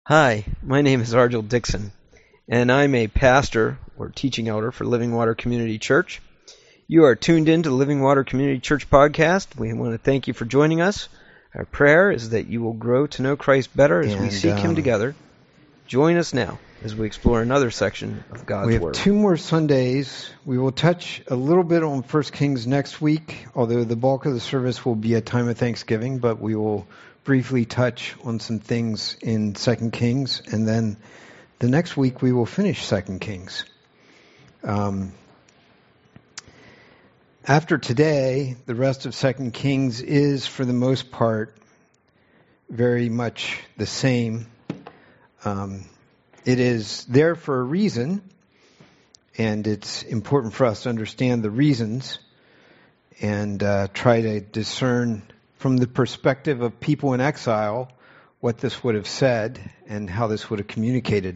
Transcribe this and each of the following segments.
Hi, my name is Argel Dixon, and I'm a pastor or teaching elder for Living Water Community Church. You are tuned in to the Living Water Community Church podcast. We want to thank you for joining us. Our prayer is that you will grow to know Christ better as we seek Him together. Join us now as we explore another section of God's Word. We have 2 more Sundays. We will touch a little bit on 1 Kings next week, although the bulk of the service will be a time of Thanksgiving, but we will briefly touch on some things in 2 Kings, and then the next week we will finish 2 Kings. After today, the rest of 2 Kings is, for the most part, very much the same. It is there for a reason, and it's important for us to understand the reasons and try to discern from the perspective of people in exile what this would have said and how this would have communicated.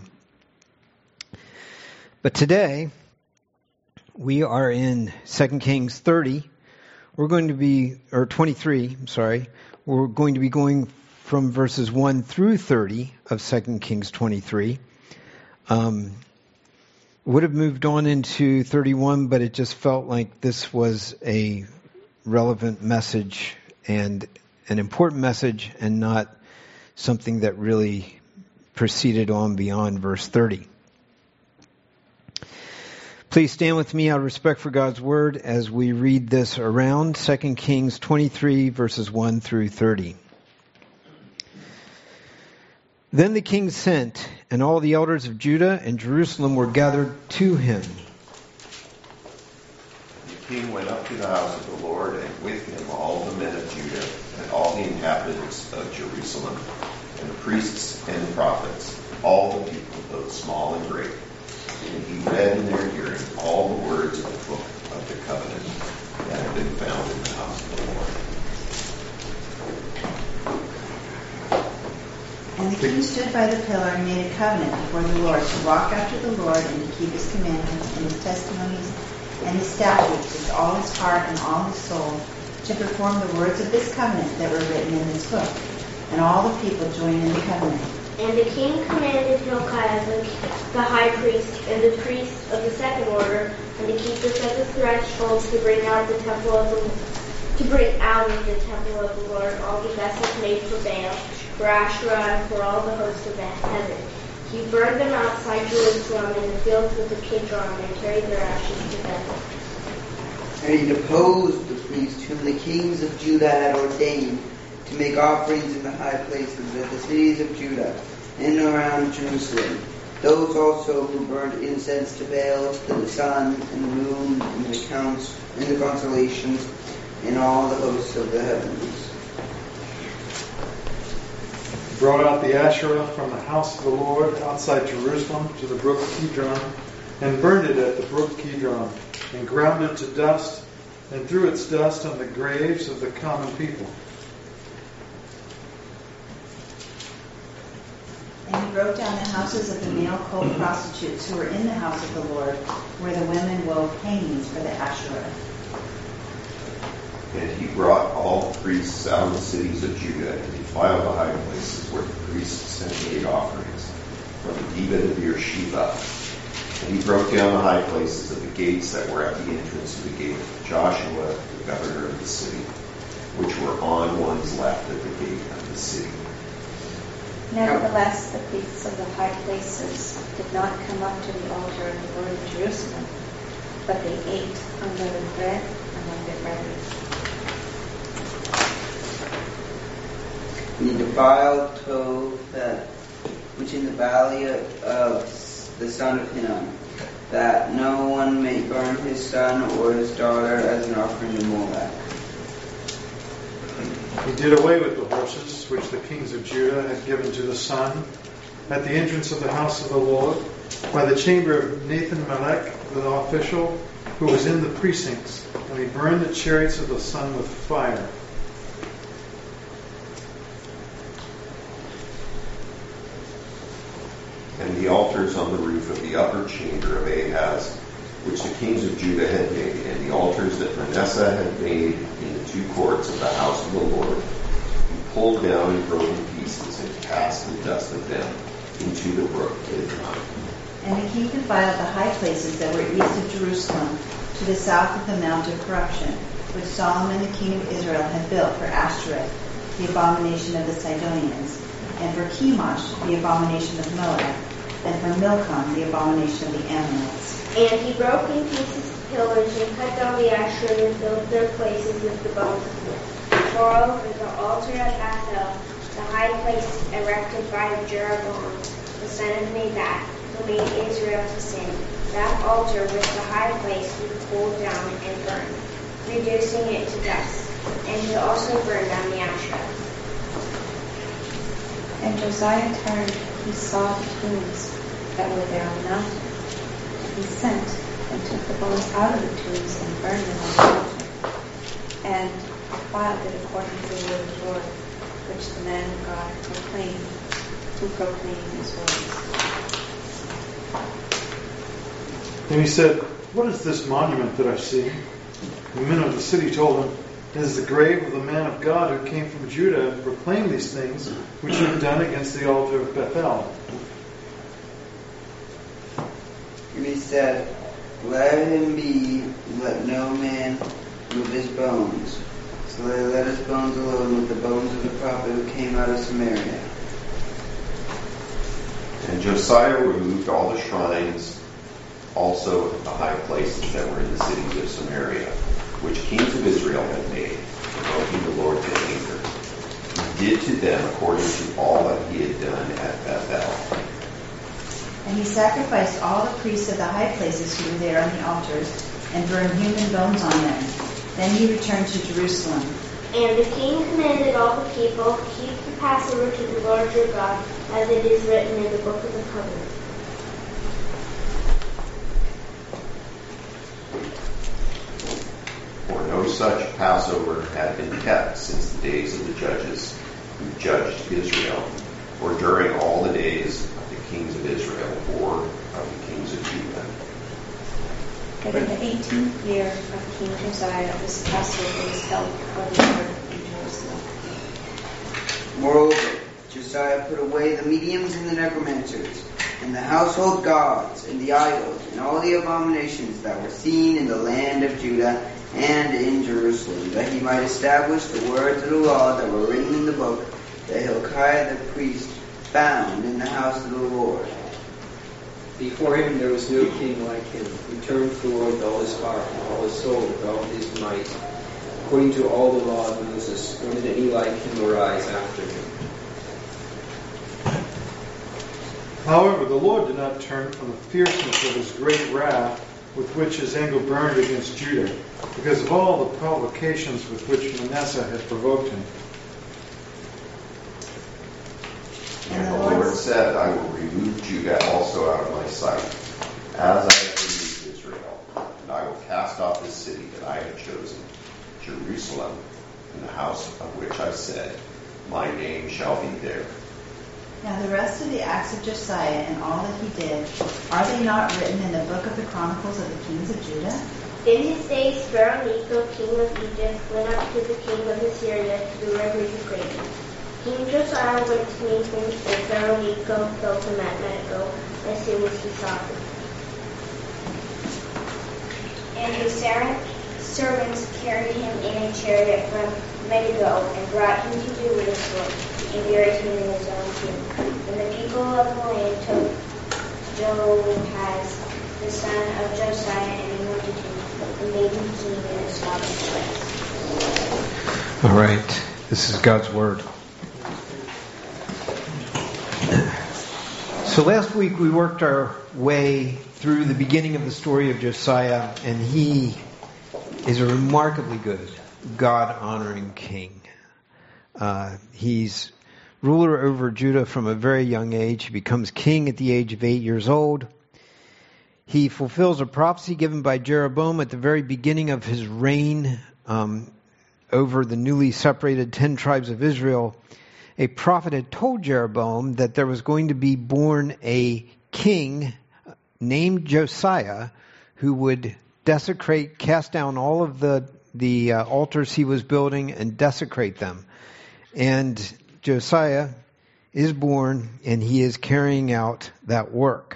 But today, we are in 2 Kings 30. We're going to be, or 23, I'm sorry. We're going to be going from verses 1 through 30 of 2 Kings 23. Would have moved on into 31, but it just felt like this was a relevant message and an important message and not something that really proceeded on beyond verse 30. Please stand with me out of respect for God's Word as we read this around 2 Kings 23 verses 1 through 30. Then the king sent, and all the elders of Judah and Jerusalem were gathered to him. The king went up to the house of the Lord, and with him all the men of Judah, and all the inhabitants of Jerusalem, and the priests and the prophets, all the people, both small and great. And he read in their hearing all the words of the book of the covenant that had been found in the house of the Lord. And the king stood by the pillar and made a covenant before the Lord to walk after the Lord and to keep his commandments and his testimonies and his statutes with all his heart and all his soul, to perform the words of this covenant that were written in this book. And all the people joined in the covenant. And the king commanded Hilkiah the high priest and the priests of the second order and the keepers of the thresholds to bring out of the temple of the Lord all the vessels made for Baal, for Asherah, and for all the host of heaven. He burned them outside Jerusalem in the fields of the Kidron and carried their ashes to Bethel. And he deposed the priests whom the kings of Judah had ordained to make offerings in the high places of the cities of Judah and around Jerusalem. Those also who burned incense to Baal, to the sun and the moon and the counts and the constellations and all the hosts of the heavens. Brought out the Asherah from the house of the Lord outside Jerusalem to the brook Kidron, and burned it at the brook Kidron, and ground it to dust, and threw its dust on the graves of the common people. And he wrote down the houses of the male cult prostitutes who were in the house of the Lord, where the women wove hangings for the Asherah. And he brought all the priests out of the cities of Judah, and defiled the high places where the priests had made offerings, from the Gibeah of Beersheba. And he broke down the high places of the gates that were at the entrance of the gate of Joshua, the governor of the city, which were on one's left at the gate of the city. Nevertheless, the priests of the high places did not come up to the altar of the Lord in Jerusalem, but they ate unleavened bread among their brethren. And he defiled Topheth, which in the valley of the son of Hinnom, that no one may burn his son or his daughter as an offering to Molech. He did away with the horses which the kings of Judah had given to the sun at the entrance of the house of the Lord, by the chamber of Nathan-Melech, the official, who was in the precincts, and he burned the chariots of the sun with fire. And the altars on the roof of the upper chamber of Ahaz, which the kings of Judah had made, and the altars that Manasseh had made in the 2 courts of the house of the Lord, he pulled down and broke in pieces and cast the dust of them into the brook Kidron. And the king defiled the high places that were east of Jerusalem, to the south of the Mount of Corruption, which Solomon the king of Israel had built for Ashtoreth, the abomination of the Sidonians, and for Chemosh, the abomination of Moab, and for Milcom, the abomination of the Ammonites. And he broke in pieces the pillars and cut down the Asherah and filled their places with the bones of men. Moreover, the altar at Bethel, the high place erected by Jeroboam, the son of Nebat, who made Israel to sin, that altar with the high place he pulled down and burned, reducing it to dust. And he also burned down the Asherah. And Josiah turned, he saw the tombs that were there on the mountain. He sent and took the bones out of the tombs and burned them on the altar, and defiled it according to the word of the Lord, which the man of God proclaimed, who proclaimed these words. And he said, "What is this monument that I see?" The men of the city told him, "It is the grave of the man of God who came from Judah and proclaimed these things which you have done against the altar of Bethel." And he said, "Let him be, let no man move his bones. So they let his bones alone with the bones of the prophet who came out of Samaria." And Josiah removed all the shrines, also the high places that were in the cities of Samaria, which kings of Israel had made, provoking the Lord to anger. He did to them according to all that he had done at Bethel. And he sacrificed all the priests of the high places who were there on the altars, and burned human bones on them. Then he returned to Jerusalem. And the king commanded all the people, keep the Passover to the Lord your God, as it is written in the book of the covenant. For no such Passover had been kept since the days of the judges who judged Israel, or during all the days of the kings of Israel, or of the kings of Judah. But in the 18th year of King Josiah, this Passover was held before the Lord in Jerusalem. Moreover, Josiah put away the mediums and the necromancers, and the household gods, and the idols, and all the abominations that were seen in the land of Judah and in Jerusalem, that he might establish the words of the law that were written in the book that Hilkiah the priest found in the house of the Lord. Before him there was no king like him, who turned to the Lord with all his heart and all his soul with all his might, according to all the law of Moses, nor did any like him arise after him. However, the Lord did not turn from the fierceness of his great wrath with which his anger burned against Judah, because of all the provocations with which Manasseh had provoked him. And the Lord said, I will remove Judah also out of my sight, as I have removed Israel. And I will cast off this city that I have chosen, Jerusalem, in the house of which I said, my name shall be there. Now the rest of the acts of Josiah and all that he did, are they not written in the book of the Chronicles of the kings of Judah? In his days, Pharaoh Necho, king of Egypt, went up to the king of Assyria to the river Euphrates. King Josiah went to meet him, and Pharaoh Necho killed him at Megiddo as soon as he saw him. And his servants carried him in a chariot from Megiddo and brought him to Jerusalem and buried him in his own tomb. And the people of the land took Jehoahaz, the son of Josiah, and anointed him, and made him king in his father's place. All right. This is God's Word. So last week we worked our way through the beginning of the story of Josiah, and he is a remarkably good, God-honoring king. He's ruler over Judah from a very young age. He becomes king at the age of 8 years old. He fulfills a prophecy given by Jeroboam at the very beginning of his reign over the newly separated 10 tribes of Israel. A prophet had told Jeroboam that there was going to be born a king named Josiah who would desecrate, cast down all of the altars he was building and desecrate them. And Josiah is born, and he is carrying out that work.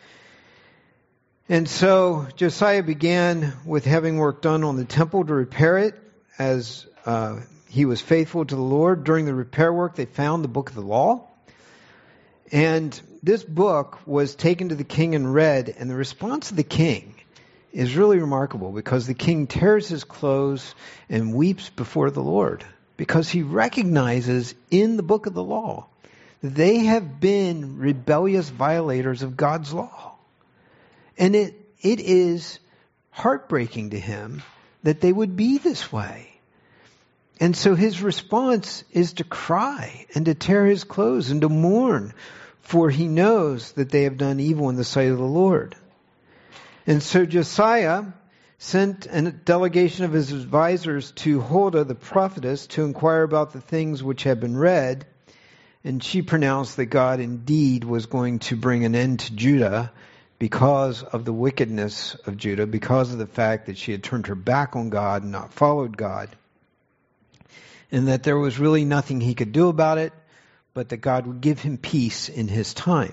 And so Josiah began with having work done on the temple to repair it, as he was faithful to the Lord. During the repair work, they found the book of the law. And this book was taken to the king and read, and the response of the king is really remarkable, because the king tears his clothes and weeps before the Lord, because he recognizes in the book of the law that they have been rebellious violators of God's law. And it is heartbreaking to him that they would be this way. And so his response is to cry and to tear his clothes and to mourn, for he knows that they have done evil in the sight of the Lord. And so Josiah sent a delegation of his advisors to Huldah the prophetess to inquire about the things which had been read. And she pronounced that God indeed was going to bring an end to Judah because of the wickedness of Judah, because of the fact that she had turned her back on God and not followed God. And that there was really nothing he could do about it, but that God would give him peace in his time.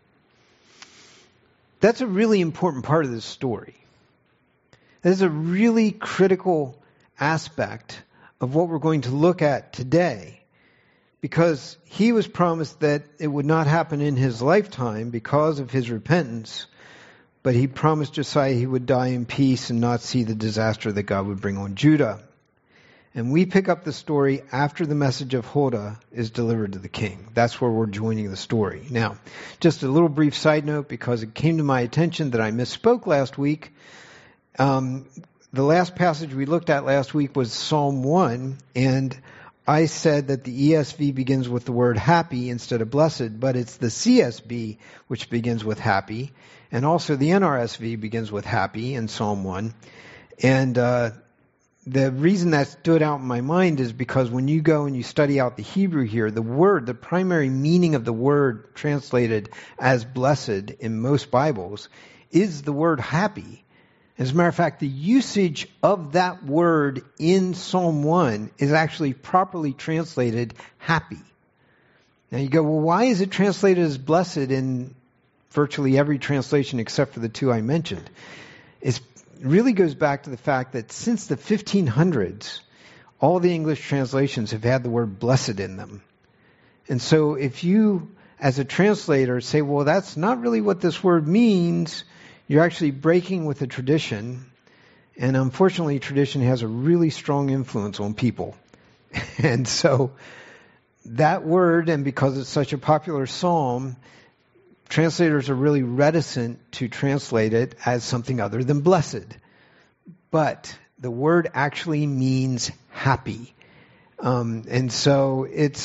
That's a really important part of this story. That is a really critical aspect of what we're going to look at today, because he was promised that it would not happen in his lifetime because of his repentance, but he promised Josiah he would die in peace and not see the disaster that God would bring on Judah. And we pick up the story after the message of Huldah is delivered to the king. That's where we're joining the story. Now, just a little brief side note, because it came to my attention that I misspoke last week. The last passage we looked at last week was Psalm 1, and I said that the ESV begins with the word happy instead of blessed, but it's the CSB which begins with happy, and also the NRSV begins with happy in Psalm 1. And the reason that stood out in my mind is because when you go and you study out the Hebrew here, the primary meaning of the word translated as blessed in most Bibles is the word happy. As a matter of fact, the usage of that word in Psalm 1 is actually properly translated happy. Now you go, well, why is it translated as blessed in virtually every translation except for the two I mentioned? It really goes back to the fact that since the 1500s, all the English translations have had the word blessed in them. And so if you, as a translator, say, well, that's not really what this word means, you're actually breaking with a tradition. And unfortunately, tradition has a really strong influence on people. And so that word, and because it's such a popular psalm, translators are really reticent to translate it as something other than blessed. But the word actually means happy. And so it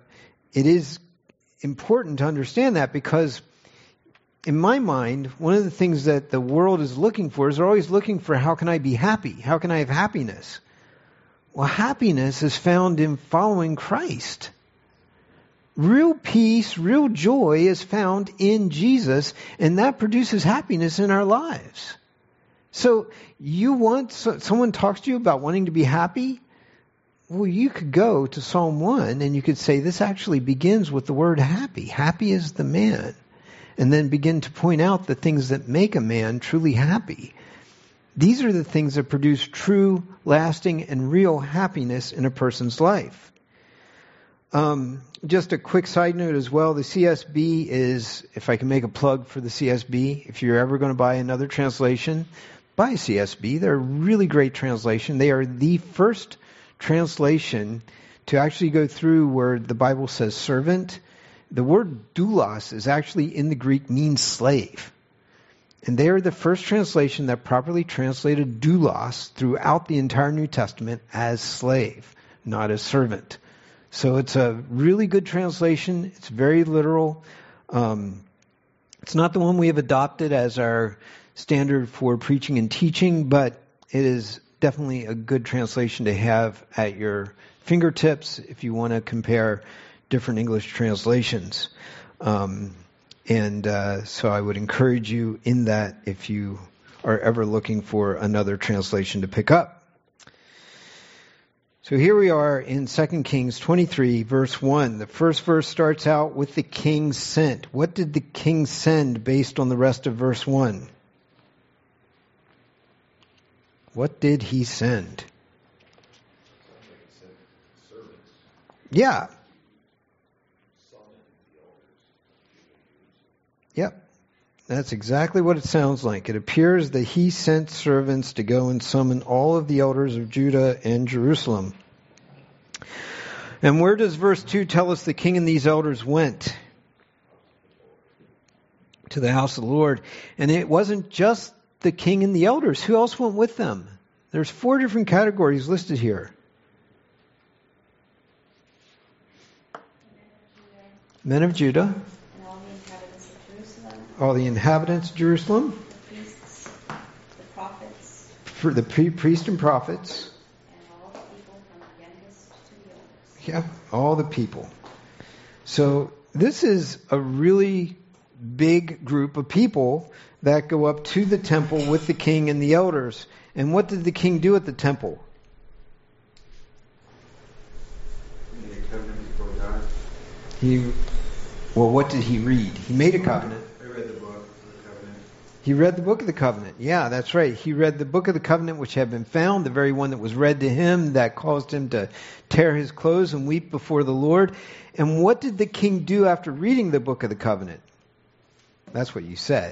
is important to understand that, because in my mind, one of the things that the world is looking for is they're always looking for, how can I be happy? How can I have happiness? Well, happiness is found in following Christ. Real peace, real joy is found in Jesus, and that produces happiness in our lives. So someone talks to you about wanting to be happy? Well, you could go to Psalm 1 and you could say, this actually begins with the word happy. Happy is the man. And then begin to point out the things that make a man truly happy. These are the things that produce true, lasting, and real happiness in a person's life. Just a quick side note as well, the CSB is, if I can make a plug for the CSB, if you're ever going to buy another translation, buy a CSB. They're a really great translation. They are the first translation to actually go through where the Bible says servant. The word doulos is actually in the Greek means slave. And they are the first translation that properly translated doulos throughout the entire New Testament as slave, not as servant. So it's a really good translation. It's very literal. It's not the one we have adopted as our standard for preaching and teaching, but it is definitely a good translation to have at your fingertips if you want to compare different English translations. So I would encourage you in that if you are ever looking for another translation to pick up. So here we are in 2 Kings 23, verse 1. The first verse starts out with the king sent. What did the king send based on the rest of verse 1? What did he send? Yeah. Yep. That's exactly what it sounds like. It appears that he sent servants to go and summon all of the elders of Judah and Jerusalem. And where does verse 2 tell us the king and these elders went? To the house of the Lord. And it wasn't just the king and the elders. Who else went with them? There's 4 different categories listed here. Men of Judah. All the inhabitants of Jerusalem. The priests, the prophets. For the priest and prophets. And all the people from the youngest to the oldest. Yeah, all the people. So this is a really big group of people that go up to the temple with the king and the elders. And what did the king do at the temple? He made a covenant before God. What did he read? He made a covenant. He read the book of the covenant. Yeah, that's right. He read the book of the covenant which had been found, the very one that was read to him that caused him to tear his clothes and weep before the Lord. And what did the king do after reading the book of the covenant? That's what you said.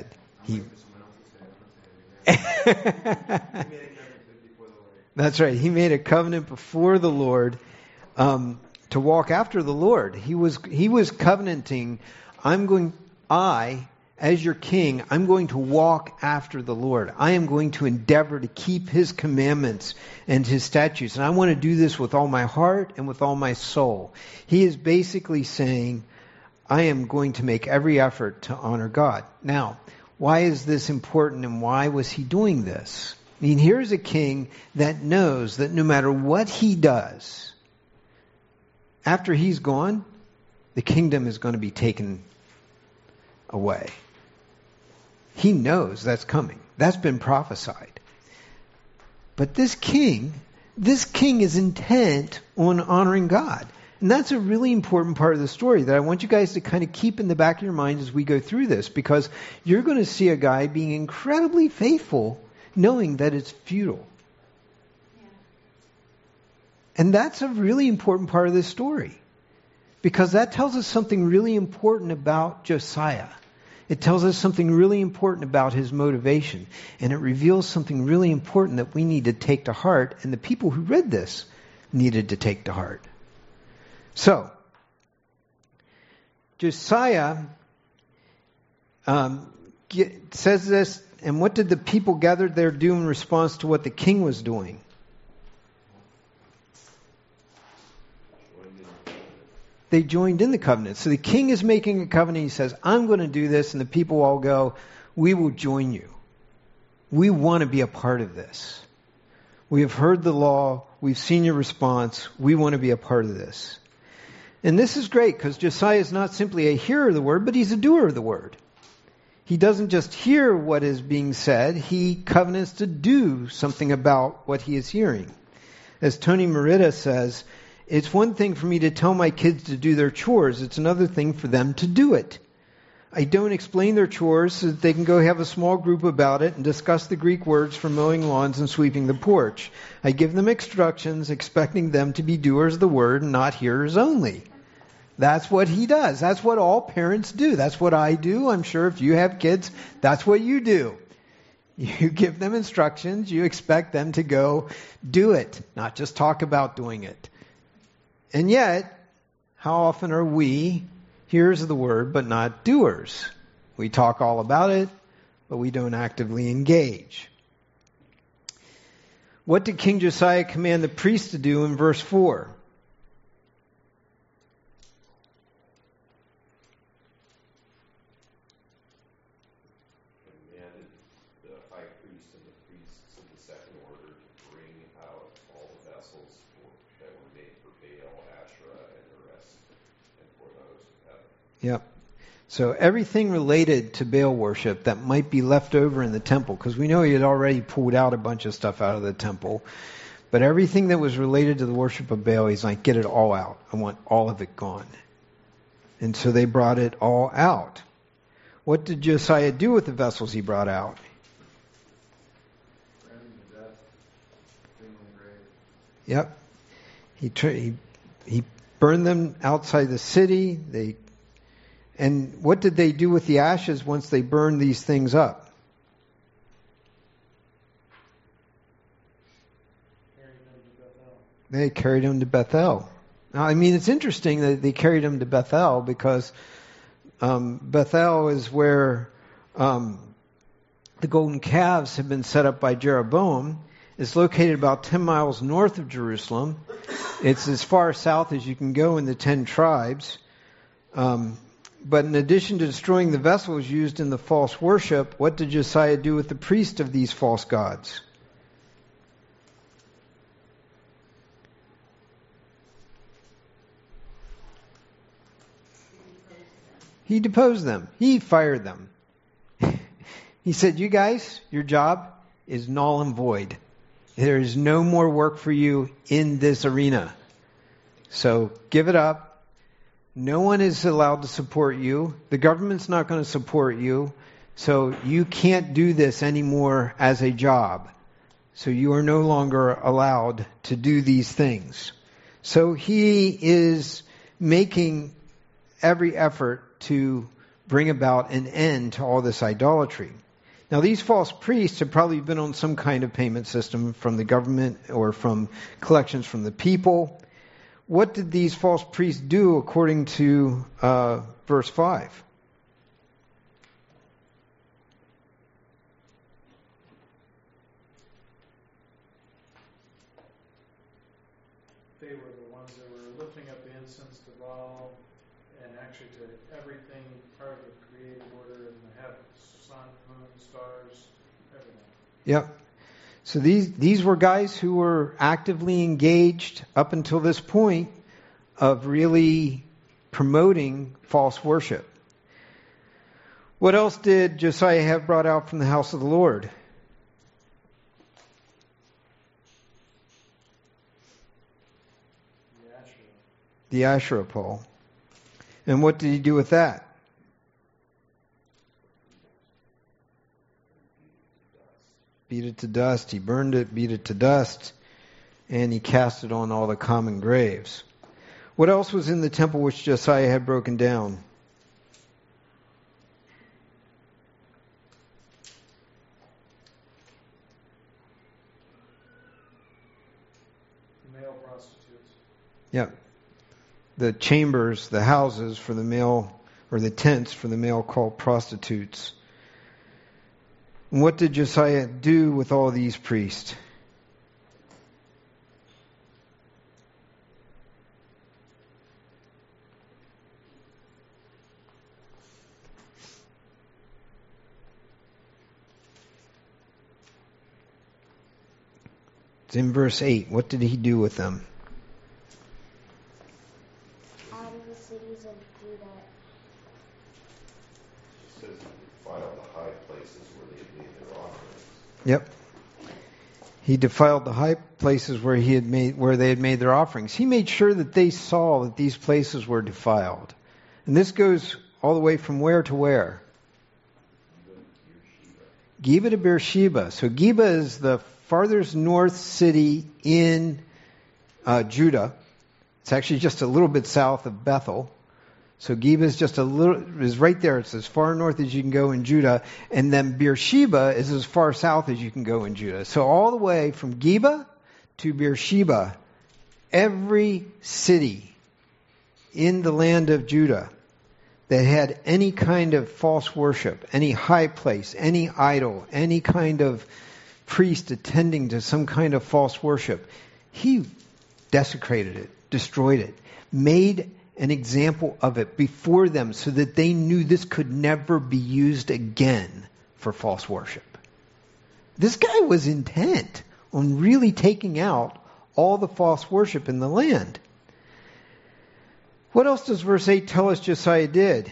That's right. He made a covenant before the Lord to walk after the Lord. He was covenanting, as your king, I'm going to walk after the Lord. I am going to endeavor to keep his commandments and his statutes. And I want to do this with all my heart and with all my soul. He is basically saying, I am going to make every effort to honor God. Now, why is this important and why was he doing this? I mean, here's a king that knows that no matter what he does, after he's gone, the kingdom is going to be taken away. He knows that's coming. That's been prophesied. But this king is intent on honoring God. And that's a really important part of the story that I want you guys to kind of keep in the back of your mind as we go through this, because you're going to see a guy being incredibly faithful knowing that it's futile. Yeah. And that's a really important part of this story, because that tells us something really important about Josiah. It tells us something really important about his motivation. And it reveals something really important that we need to take to heart, and the people who read this needed to take to heart. So, Josiah says this, and what did the people gathered there do in response to what the king was doing? They joined in the covenant. So the king is making a covenant. He says, I'm going to do this. And the people all go, we will join you. We want to be a part of this. We have heard the law. We've seen your response. We want to be a part of this. And this is great, because Josiah is not simply a hearer of the word, but he's a doer of the word. He doesn't just hear what is being said. He covenants to do something about what he is hearing. As Tony Merida says, it's one thing for me to tell my kids to do their chores. It's another thing for them to do it. I don't explain their chores so that they can go have a small group about it and discuss the Greek words for mowing lawns and sweeping the porch. I give them instructions, expecting them to be doers of the word and not hearers only. That's what he does. That's what all parents do. That's what I do. I'm sure if you have kids, that's what you do. You give them instructions. You expect them to go do it, not just talk about doing it. And yet, how often are we hearers of the word but not doers? We talk all about it, but we don't actively engage. What did King Josiah command the priests to do in verse 4? Commanded the high priest and the priests of the second order to bring out all the vessels that were made for Baal, Asherah, and the rest, and for those of heaven. Yep. So everything related to Baal worship that might be left over in the temple, because we know he had already pulled out a bunch of stuff out of the temple, But everything that was related to the worship of Baal, he's like, get it all out. I want all of it gone. And so they brought it all out. What did Josiah do with the vessels he brought out? Yep. He burned them outside the city. And what did they do with the ashes once they burned these things up? They carried him to Bethel. Now, I mean, it's interesting that they carried him to Bethel because Bethel is where the golden calves have been set up by Jeroboam. It's located about 10 miles north of Jerusalem. It's as far south as you can go in the 10 tribes. But in addition to destroying the vessels used in the false worship, what did Josiah do with the priests of these false gods? He deposed them. He fired them. He said, you guys, your job is null and void. There is no more work for you in this arena. So give it up. No one is allowed to support you. The government's not going to support you. So you can't do this anymore as a job. So you are no longer allowed to do these things. So he is making every effort to bring about an end to all this idolatry. Now, these false priests have probably been on some kind of payment system from the government or from collections from the people. What did these false priests do according to verse 5? They were the ones that were lifting up the incense to Baal and actually to everything part of the created order in the heavens, sun, moon, stars, everything. Yep. So these were guys who were actively engaged up until this point of really promoting false worship. What else did Josiah have brought out from the house of the Lord? The Asherah pole. And what did he do with that? Beat it to dust. He burned it, beat it to dust, and he cast it on all the common graves. What else was in the temple which Josiah had broken down? The male prostitutes. Yeah. The chambers, the houses for the male, or the tents for the male called prostitutes. And what did Josiah do with all these priests? It's in verse 8. What did he do with them? Out of the cities of Judah. It says he defiled the high places where they had made their offerings. Yep. He defiled the high places where they had made their offerings. He made sure that they saw that these places were defiled. And this goes all the way from where to where? Geba to Beersheba. So Geba is the farthest north city in Judah. It's actually just a little bit south of Bethel. So Geba is right there. It's as far north as you can go in Judah. And then Beersheba is as far south as you can go in Judah. So all the way from Geba to Beersheba, every city in the land of Judah that had any kind of false worship, any high place, any idol, any kind of priest attending to some kind of false worship, he desecrated it, destroyed it, made an example of it before them so that they knew this could never be used again for false worship. This guy was intent on really taking out all the false worship in the land. What else does verse 8 tell us Josiah did?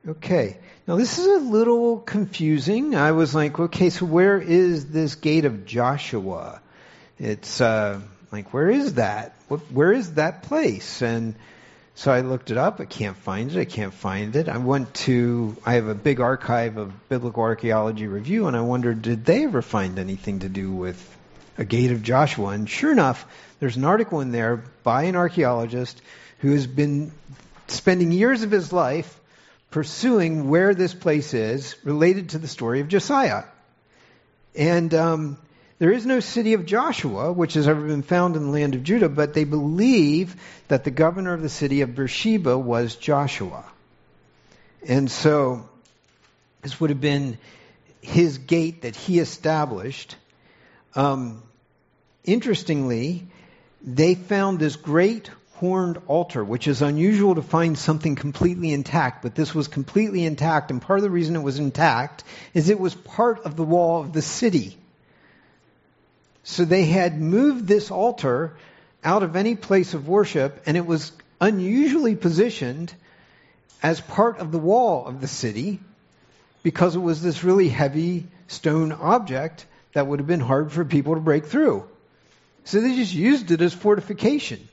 Okay. Now this is a little confusing. I was like, okay, so where is this gate of Joshua? It's where is that? Where is that place? And so I looked it up. I can't find it. I have a big archive of Biblical Archaeology Review, and I wondered, did they ever find anything to do with a gate of Joshua? And sure enough, there's an article in there by an archaeologist who has been spending years of his life pursuing where this place is related to the story of Josiah. And there is no city of Joshua, which has ever been found in the land of Judah, but they believe that the governor of the city of Beersheba was Joshua. And so this would have been his gate that he established. Interestingly, they found this great horned altar, which is unusual to find something completely intact, but this was completely intact, and part of the reason it was intact is it was part of the wall of the city. So they had moved this altar out of any place of worship, and it was unusually positioned as part of the wall of the city because it was this really heavy stone object that would have been hard for people to break through. So they just used it as fortification.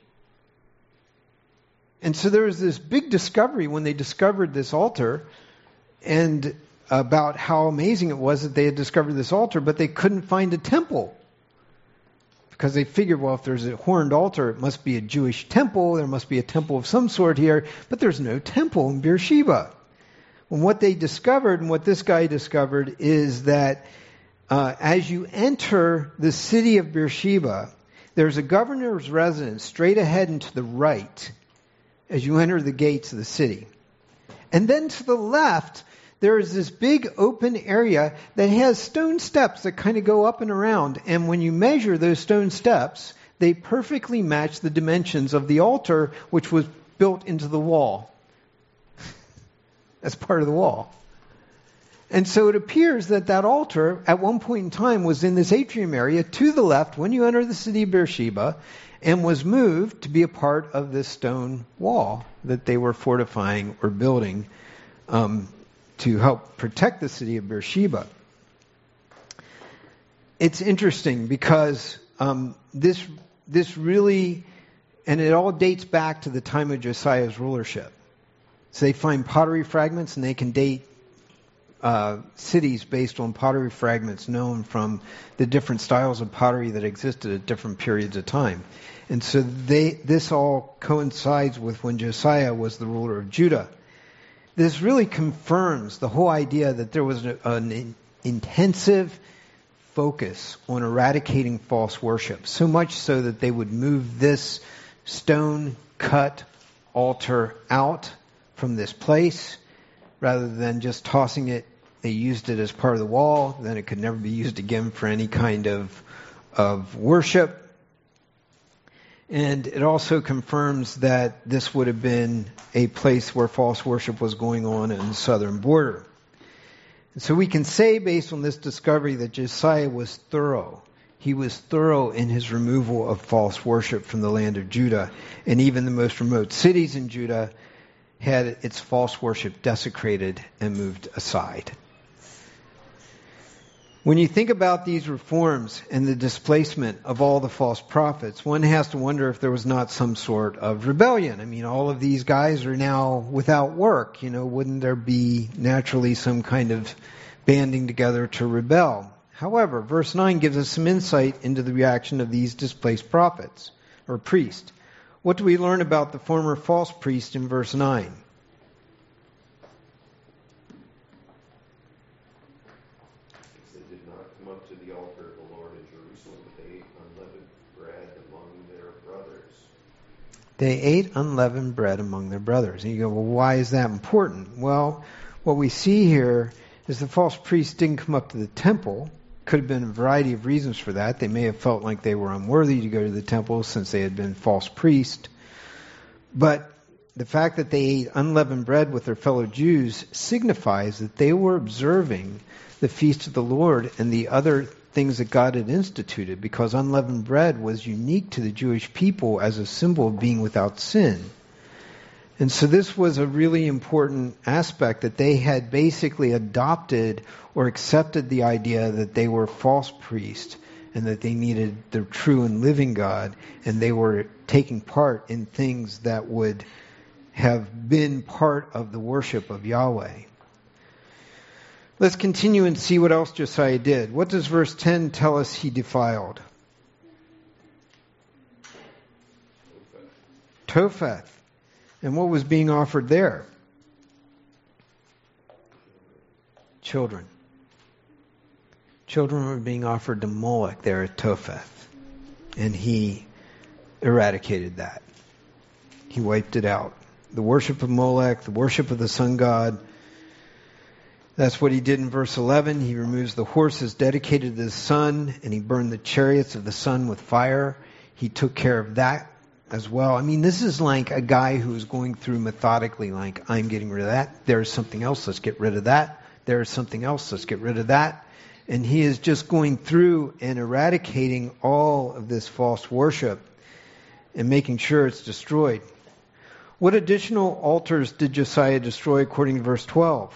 And so there was this big discovery when they discovered this altar, and about how amazing it was that they had discovered this altar, but they couldn't find a temple. Because they figured, well, if there's a horned altar, it must be a Jewish temple. There must be a temple of some sort here. But there's no temple in Beersheba. And what they discovered, and what this guy discovered, is that as you enter the city of Beersheba, there's a governor's residence straight ahead and to the right as you enter the gates of the city. And then to the left, there is this big open area that has stone steps that kind of go up and around. And when you measure those stone steps, they perfectly match the dimensions of the altar, which was built into the wall. That's part of the wall. And so it appears that that altar, at one point in time, was in this atrium area to the left when you enter the city of Beersheba, and was moved to be a part of this stone wall that they were fortifying or building to help protect the city of Beersheba. It's interesting because this really, and it all dates back to the time of Josiah's rulership. So they find pottery fragments, and they can date cities based on pottery fragments known from the different styles of pottery that existed at different periods of time. And so this all coincides with when Josiah was the ruler of Judah. This really confirms the whole idea that there was an intensive focus on eradicating false worship, so much so that they would move this stone-cut altar out from this place rather than just tossing it. They used it as part of the wall. Then it could never be used again for any kind of worship. And it also confirms that this would have been a place where false worship was going on in the southern border. And so we can say, based on this discovery, that Josiah was thorough. He was thorough in his removal of false worship from the land of Judah. And even the most remote cities in Judah had its false worship desecrated and moved aside. When you think about these reforms and the displacement of all the false prophets, one has to wonder if there was not some sort of rebellion. I mean, all of these guys are now without work. Wouldn't there be naturally some kind of banding together to rebel? However, verse 9 gives us some insight into the reaction of these displaced prophets or priests. What do we learn about the former false priest in verse 9? They ate unleavened bread among their brothers. And you go, well, why is that important? Well, what we see here is the false priests didn't come up to the temple. Could have been a variety of reasons for that. They may have felt like they were unworthy to go to the temple since they had been false priests. But the fact that they ate unleavened bread with their fellow Jews signifies that they were observing the feast of the Lord and the other things that God had instituted, because unleavened bread was unique to the Jewish people as a symbol of being without sin. And so this was a really important aspect, that they had basically adopted or accepted the idea that they were false priests and that they needed the true and living God, and they were taking part in things that would have been part of the worship of Yahweh. Let's continue and see what else Josiah did. What does verse 10 tell us he defiled? Topheth. And what was being offered there? Children. Children were being offered to Moloch there at Topheth. And he eradicated that. He wiped it out. The worship of Molech, the worship of the sun god. That's what he did in verse 11. He removes the horses dedicated to the sun, and he burned the chariots of the sun with fire. He took care of that as well. I mean, this is like a guy who's going through methodically, like, I'm getting rid of that. There's something else, let's get rid of that. There's something else, let's get rid of that. And he is just going through and eradicating all of this false worship and making sure it's destroyed. What additional altars did Josiah destroy according to verse 12?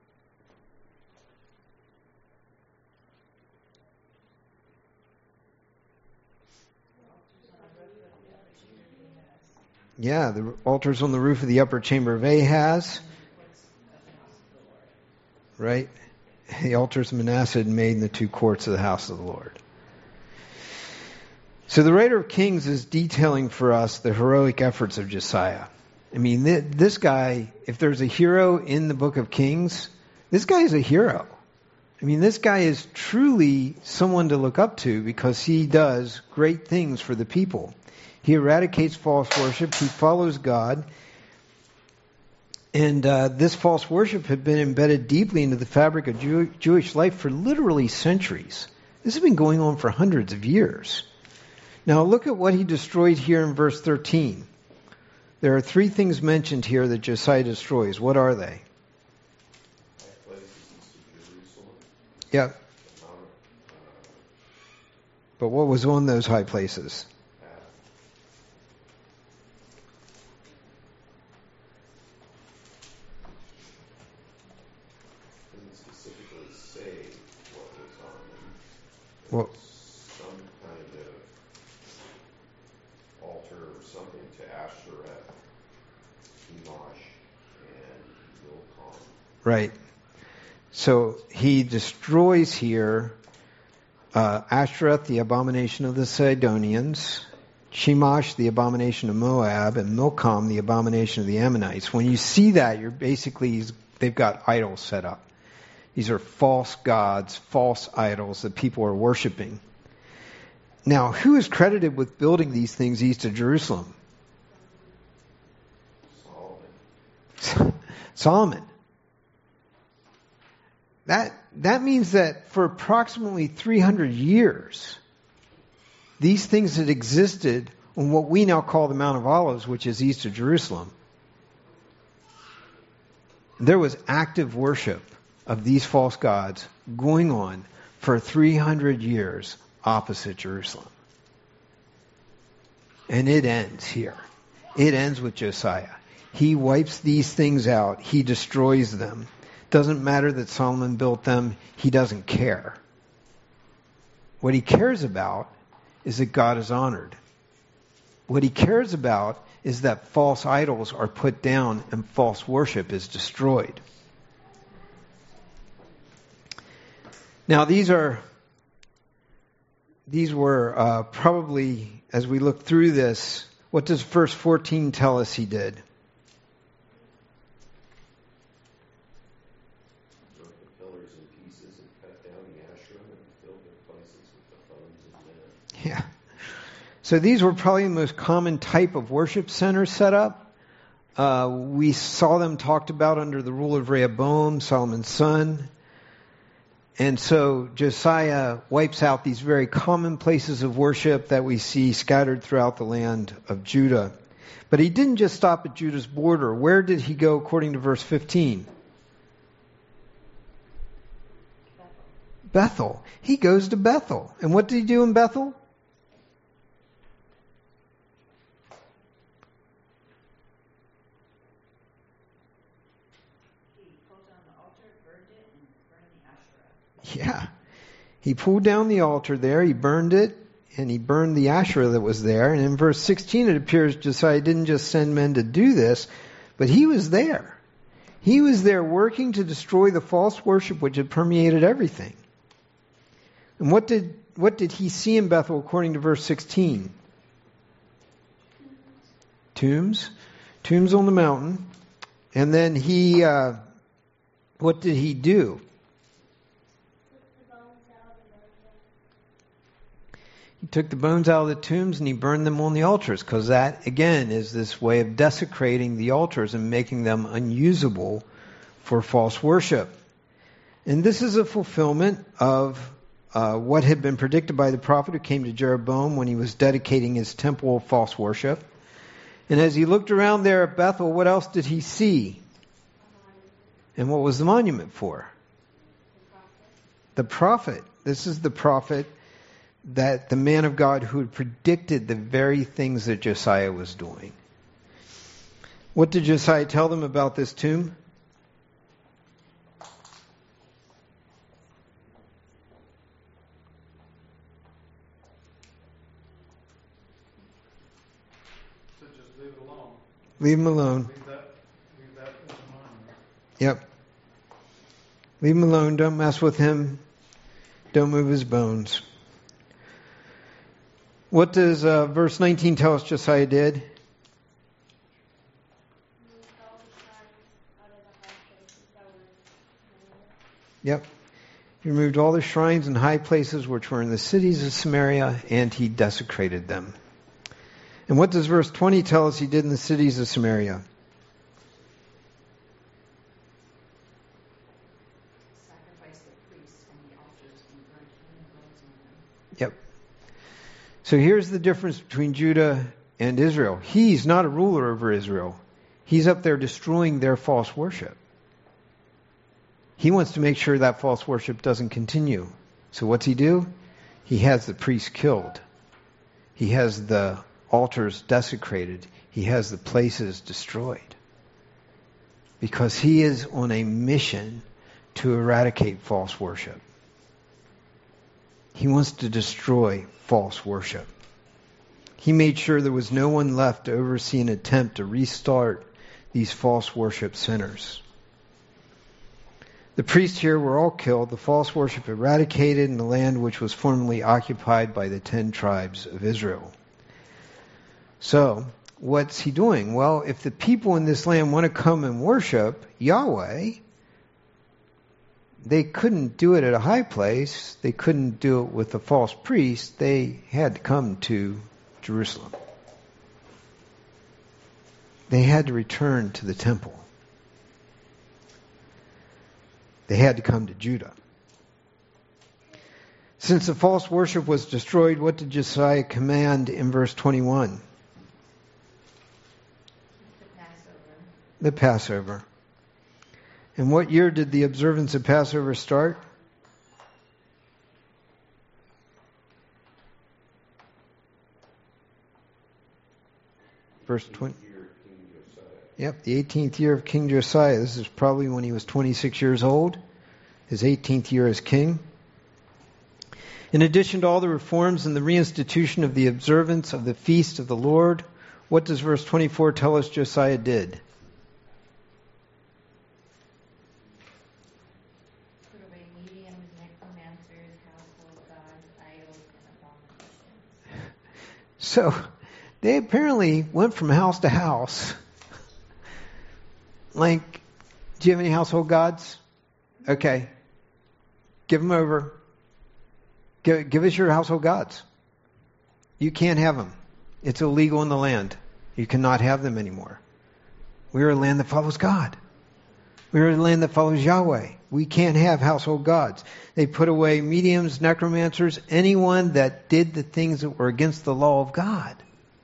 Yeah, the altars on the roof of the upper chamber of Ahaz. Right? The altars Manasseh had made in the two courts of the house of the Lord. So the writer of Kings is detailing for us the heroic efforts of Josiah. I mean, this guy, if there's a hero in the book of Kings, this guy is a hero. I mean, this guy is truly someone to look up to because he does great things for the people. He eradicates false worship. He follows God. And this false worship had been embedded deeply into the fabric of Jewish life for literally centuries. This has been going on for hundreds of years. Now look at what he destroyed here in verse 13. There are three things mentioned here that Josiah destroys. What are they? Yeah. But what was on those high places? Well, some kind of altar or something to Ashereth, Chemosh, and Milcom. Right. So he destroys here Ashereth, the abomination of the Sidonians, Chemosh, the abomination of Moab, and Milcom, the abomination of the Ammonites. When you see that, you're basically, they've got idols set up. These are false gods, false idols that people are worshiping. Now, who is credited with building these things east of Jerusalem? Solomon. That means that for approximately 300 years, these things had existed on what we now call the Mount of Olives, which is east of Jerusalem. There was active worship of these false gods going on for 300 years opposite Jerusalem. And it ends here. It ends with Josiah. He wipes these things out. He destroys them. Doesn't matter that Solomon built them. He doesn't care. What he cares about is that God is honored. What he cares about is that false idols are put down and false worship is destroyed. Now these were probably, as we look through this, what does verse 14 tell us he did? Broke the pillars in pieces and cut down the Asherah and filled their places with the bones of men. Yeah. So these were probably the most common type of worship center set up. We saw them talked about under the rule of Rehoboam, Solomon's son. And so Josiah wipes out these very common places of worship that we see scattered throughout the land of Judah. But he didn't just stop at Judah's border. Where did he go according to verse 15? Bethel. He goes to Bethel. And what did he do in Bethel? Yeah. He pulled down the altar there, he burned it, and he burned the Asherah that was there. And in verse 16 it appears Josiah didn't just send men to do this, but he was there. He was there working to destroy the false worship which had permeated everything. And what did he see in Bethel according to verse 16? Tombs. Tombs on the mountain. And then what did he do? He took the bones out of the tombs and he burned them on the altars, because that, again, is this way of desecrating the altars and making them unusable for false worship. And this is a fulfillment of what had been predicted by the prophet who came to Jeroboam when he was dedicating his temple of false worship. And as he looked around there at Bethel, what else did he see? And what was the monument for? The prophet. This is the prophet, that the man of God who had predicted the very things that Josiah was doing. What did Josiah tell them about this tomb? So just leave it alone. Leave him alone. Leave that as a monument. Yep. Leave him alone. Don't mess with him. Don't move his bones. What does verse 19 tell us Josiah did? Yep. He removed all the shrines and high places which were in the cities of Samaria, and he desecrated them. And what does verse 20 tell us he did in the cities of Samaria? Yep. So here's the difference between Judah and Israel. He's not a ruler over Israel. He's up there destroying their false worship. He wants to make sure that false worship doesn't continue. So what's he do? He has the priests killed. He has the altars desecrated. He has the places destroyed. Because he is on a mission to eradicate false worship. He wants to destroy false worship. He made sure there was no one left to oversee an attempt to restart these false worship centers. The priests here were all killed, the false worship eradicated in the land which was formerly occupied by the 10 tribes of Israel. So, what's he doing? Well, if the people in this land want to come and worship Yahweh, they couldn't do it at a high place. They couldn't do it with a false priest. They had to come to Jerusalem. They had to return to the temple. They had to come to Judah. Since the false worship was destroyed, what did Josiah command in verse 21? The Passover. And what year did the observance of Passover start? Verse 20. Yep, the 18th year of King Josiah. This is probably when he was 26 years old. His 18th year as king. In addition to all the reforms and the reinstitution of the observance of the feast of the Lord, what does verse 24 tell us Josiah did? So, they apparently went from house to house. Like, do you have any household gods? Okay. Give them over. Give us your household gods. You can't have them. It's illegal in the land. You cannot have them anymore. We are a land that follows God. We are a land that follows Yahweh. We can't have household gods. They put away mediums, necromancers, anyone that did the things that were against the law of God.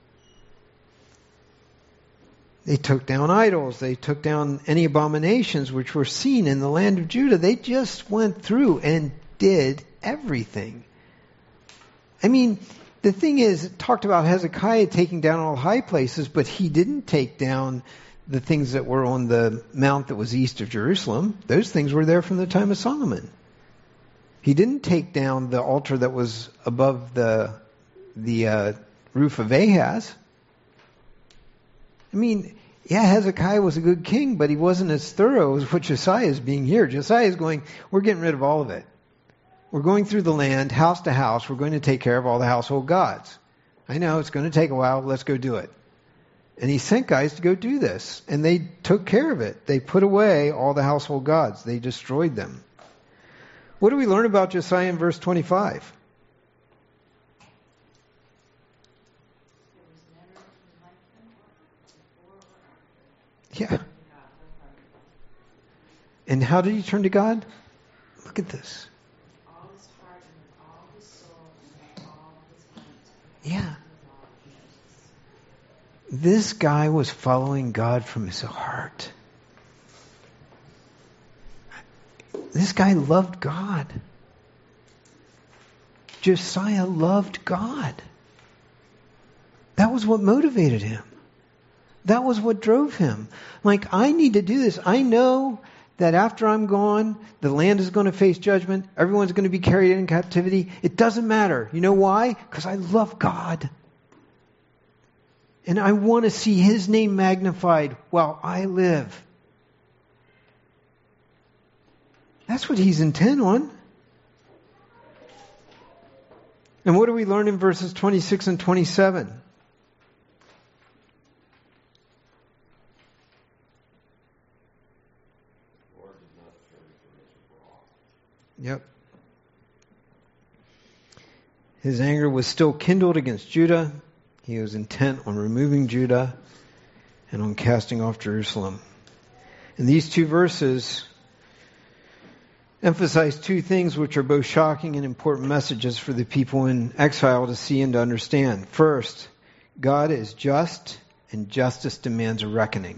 They took down idols. They took down any abominations which were seen in the land of Judah. They just went through and did everything. I mean, the thing is, it talked about Hezekiah taking down all high places, but he didn't take down the things that were on the mount that was east of Jerusalem. Those things were there from the time of Solomon. He didn't take down the altar that was above the roof of Ahaz. I mean, yeah, Hezekiah was a good king, but he wasn't as thorough as what Josiah is being here. Josiah is going, we're getting rid of all of it. We're going through the land, house to house. We're going to take care of all the household gods. I know it's going to take a while. Let's go do it. And he sent guys to go do this. And they took care of it. They put away all the household gods. They destroyed them. What do we learn about Josiah in verse 25? Yeah. And how did he turn to God? Look at this. Yeah. This guy was following God from his heart. This guy loved God. Josiah loved God. That was what motivated him. That was what drove him. Like, I need to do this. I know that after I'm gone, the land is going to face judgment. Everyone's going to be carried in captivity. It doesn't matter. You know why? Because I love God. And I want to see His name magnified while I live. That's what he's intent on. And what do we learn in verses 26 and 27? Yep. His anger was still kindled against Judah. He was intent on removing Judah and on casting off Jerusalem. And these two verses emphasize two things which are both shocking and important messages for the people in exile to see and to understand. First, God is just, and justice demands a reckoning.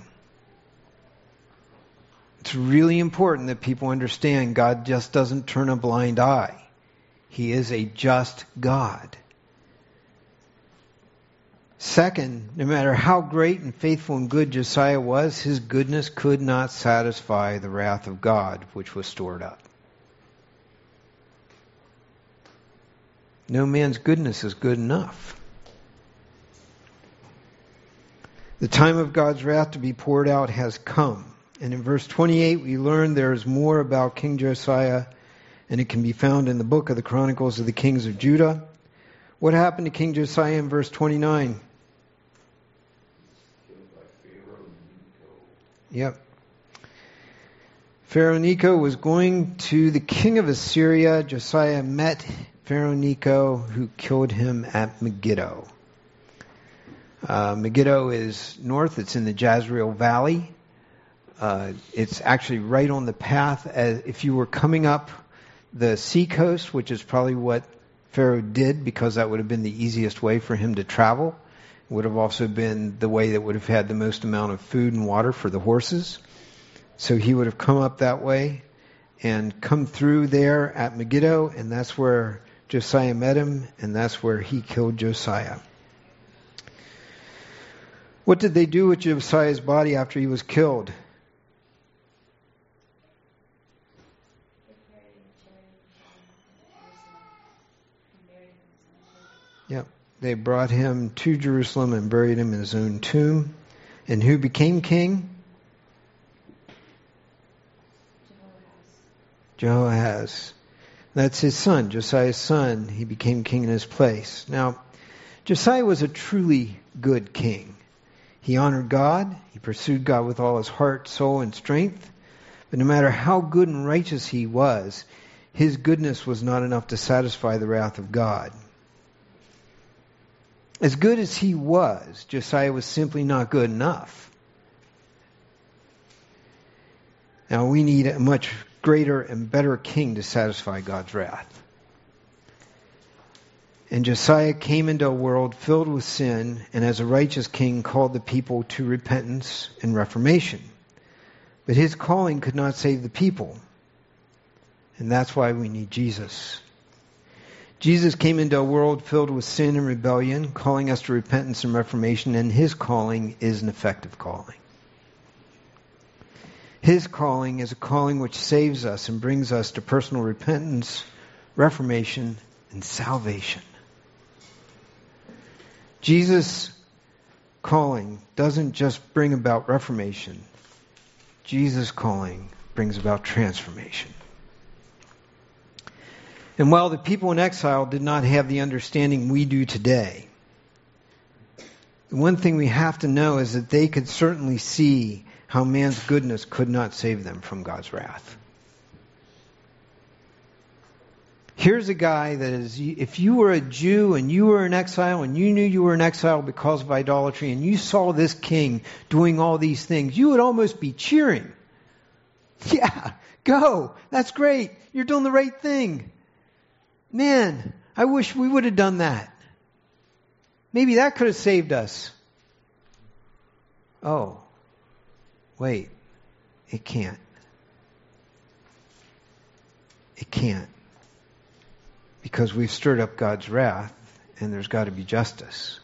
It's really important that people understand God just doesn't turn a blind eye. He is a just God. Second, no matter how great and faithful and good Josiah was, his goodness could not satisfy the wrath of God, which was stored up. No man's goodness is good enough. The time of God's wrath to be poured out has come. And in verse 28, we learn there is more about King Josiah, and it can be found in the book of the Chronicles of the Kings of Judah. What happened to King Josiah in verse 29? Yep. Pharaoh Necho was going to the king of Assyria. Josiah met Pharaoh Necho, who killed him at Megiddo. Megiddo is north. It's in the Jezreel Valley. It's actually right on the path. If you were coming up the seacoast, which is probably what Pharaoh did because that would have been the easiest way for him to travel. It would have also been the way that would have had the most amount of food and water for the horses. So he would have come up that way and come through there at Megiddo, and that's where Josiah met him, and that's where he killed Josiah. What did they do with Josiah's body after he was killed? Yep. They brought him to Jerusalem and buried him in his own tomb. And who became king? Jehoahaz. That's his son, Josiah's son. He became king in his place. Now, Josiah was a truly good king. He honored God. He pursued God with all his heart, soul, and strength. But no matter how good and righteous he was, his goodness was not enough to satisfy the wrath of God. As good as he was, Josiah was simply not good enough. Now we need a much greater and better king to satisfy God's wrath. And Josiah came into a world filled with sin, and as a righteous king called the people to repentance and reformation. But his calling could not save the people. And that's why we need Jesus. Jesus came into a world filled with sin and rebellion, calling us to repentance and reformation, and his calling is an effective calling. His calling is a calling which saves us and brings us to personal repentance reformation, and salvation. Jesus' calling doesn't just bring about reformation. Jesus' calling brings about transformation. And while the people in exile did not have the understanding we do today, the one thing we have to know is that they could certainly see how man's goodness could not save them from God's wrath. Here's a guy that is, if you were a Jew and you were in exile and you knew you were in exile because of idolatry and you saw this king doing all these things, you would almost be cheering. Yeah, go. That's great. You're doing the right thing. Man, I wish we would have done that. Maybe that could have saved us. Oh, wait. It can't. It can't. Because we've stirred up God's wrath, and there's got to be justice.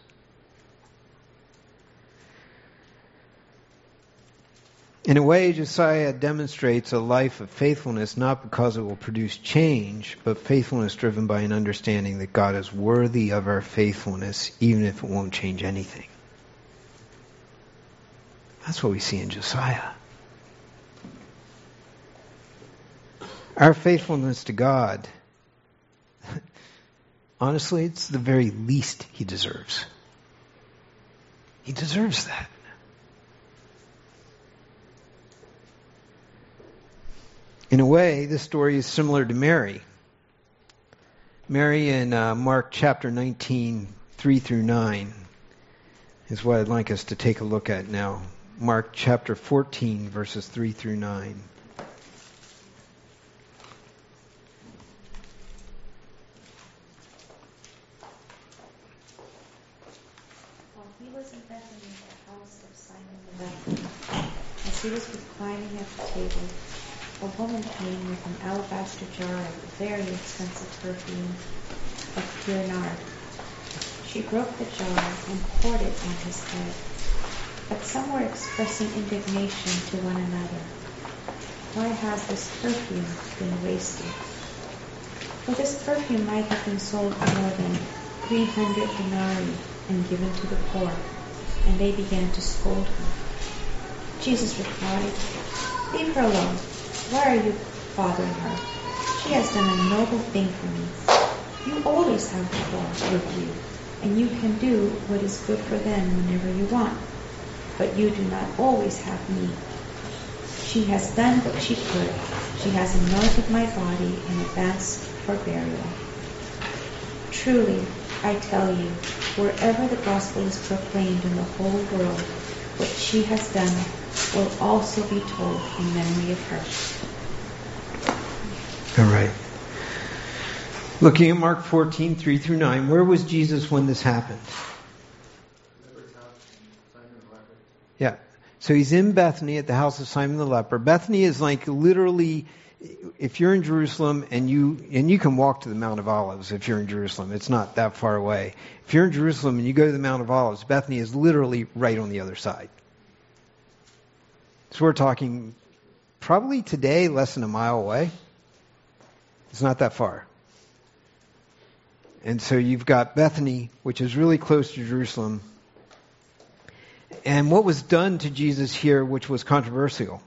In a way, Josiah demonstrates a life of faithfulness not because it will produce change, but faithfulness driven by an understanding that God is worthy of our faithfulness, even if it won't change anything. That's what we see in Josiah. Our faithfulness to God, honestly, it's the very least He deserves. He deserves that. In a way, this story is similar to Mary. Mary in Mark chapter 19, 3 through 9 is what I'd like us to take a look at now. Mark chapter 14, verses 3 through 9. While he was in Bethany, the house of Simon the leper, as he was reclining at the table, a woman came with an alabaster jar of very expensive perfume of pure nard. She broke the jar and poured it on his head. But some were expressing indignation to one another. Why has this perfume been wasted? For this perfume might have been sold for more than 300 denarii and given to the poor. And they began to scold her. Jesus replied, "Leave her alone. Why are you bothering her? She has done a noble thing for me. You always have the poor with you, and you can do what is good for them whenever you want. But you do not always have me. She has done what she could. She has anointed my body in advance for burial. Truly, I tell you, wherever the gospel is proclaimed in the whole world, what she has done will also be told in memory of her." All right. Looking at Mark 14, 3 through 9, where was Jesus when this happened? Yeah. So he's in Bethany at the house of Simon the leper. Bethany is like literally, if you're in Jerusalem and you can walk to the Mount of Olives if you're in Jerusalem. It's not that far away. If you're in Jerusalem and you go to the Mount of Olives, Bethany is literally right on the other side. So we're talking probably today less than a mile away. It's not that far. And so you've got Bethany, which is really close to Jerusalem. And what was done to Jesus here, which was controversial?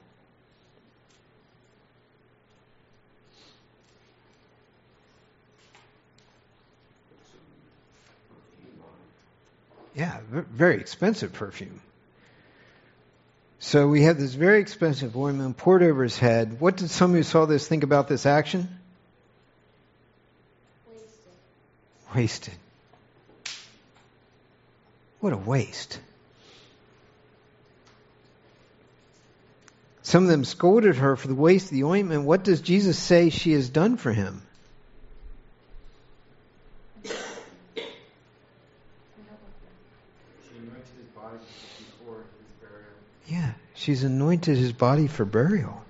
Yeah, very expensive perfume. So we have this very expensive ointment poured over his head. What did some who saw this think about this action? Wasted. What a waste. Some of them scolded her for the waste of the ointment. What does Jesus say she has done for him? She anointed his body before his burial. Yeah, she's anointed his body for burial.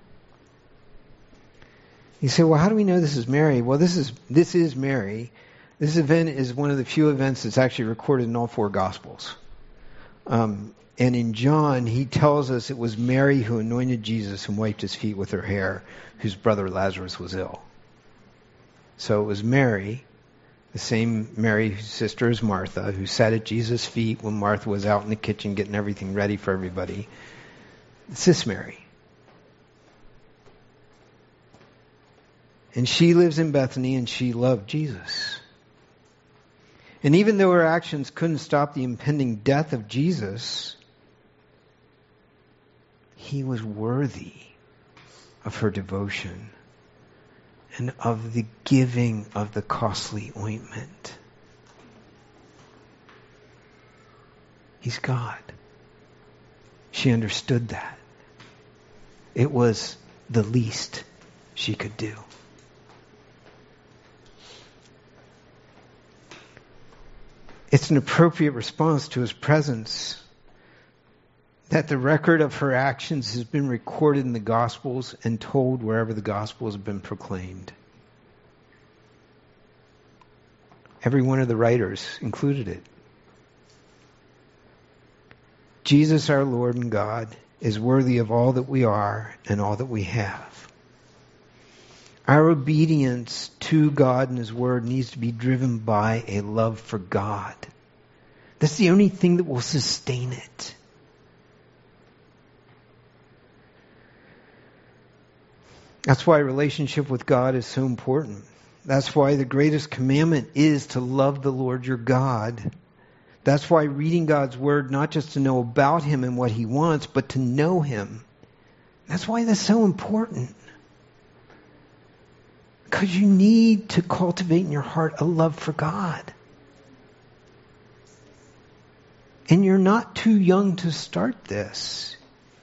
You say, well, how do we know this is Mary? Well, this is Mary. This event is one of the few events that's actually recorded in all four Gospels. And in John, he tells us it was Mary who anointed Jesus and wiped his feet with her hair, whose brother Lazarus was ill. So it was Mary, the same Mary whose sister is Martha, who sat at Jesus' feet when Martha was out in the kitchen getting everything ready for everybody. It's this Mary. And she lives in Bethany, and she loved Jesus. And even though her actions couldn't stop the impending death of Jesus, he was worthy of her devotion and of the giving of the costly ointment. He's God. She understood that. It was the least she could do. It's an appropriate response to his presence that the record of her actions has been recorded in the Gospels and told wherever the Gospel has been proclaimed. Every one of the writers included it. Jesus, our Lord and God, is worthy of all that we are and all that we have. Our obedience to God and His Word needs to be driven by a love for God. That's the only thing that will sustain it. That's why relationship with God is so important. That's why the greatest commandment is to love the Lord your God. That's why reading God's Word, not just to know about Him and what He wants, but to know Him. That's why that's so important. Because you need to cultivate in your heart a love for God. And you're not too young to start this.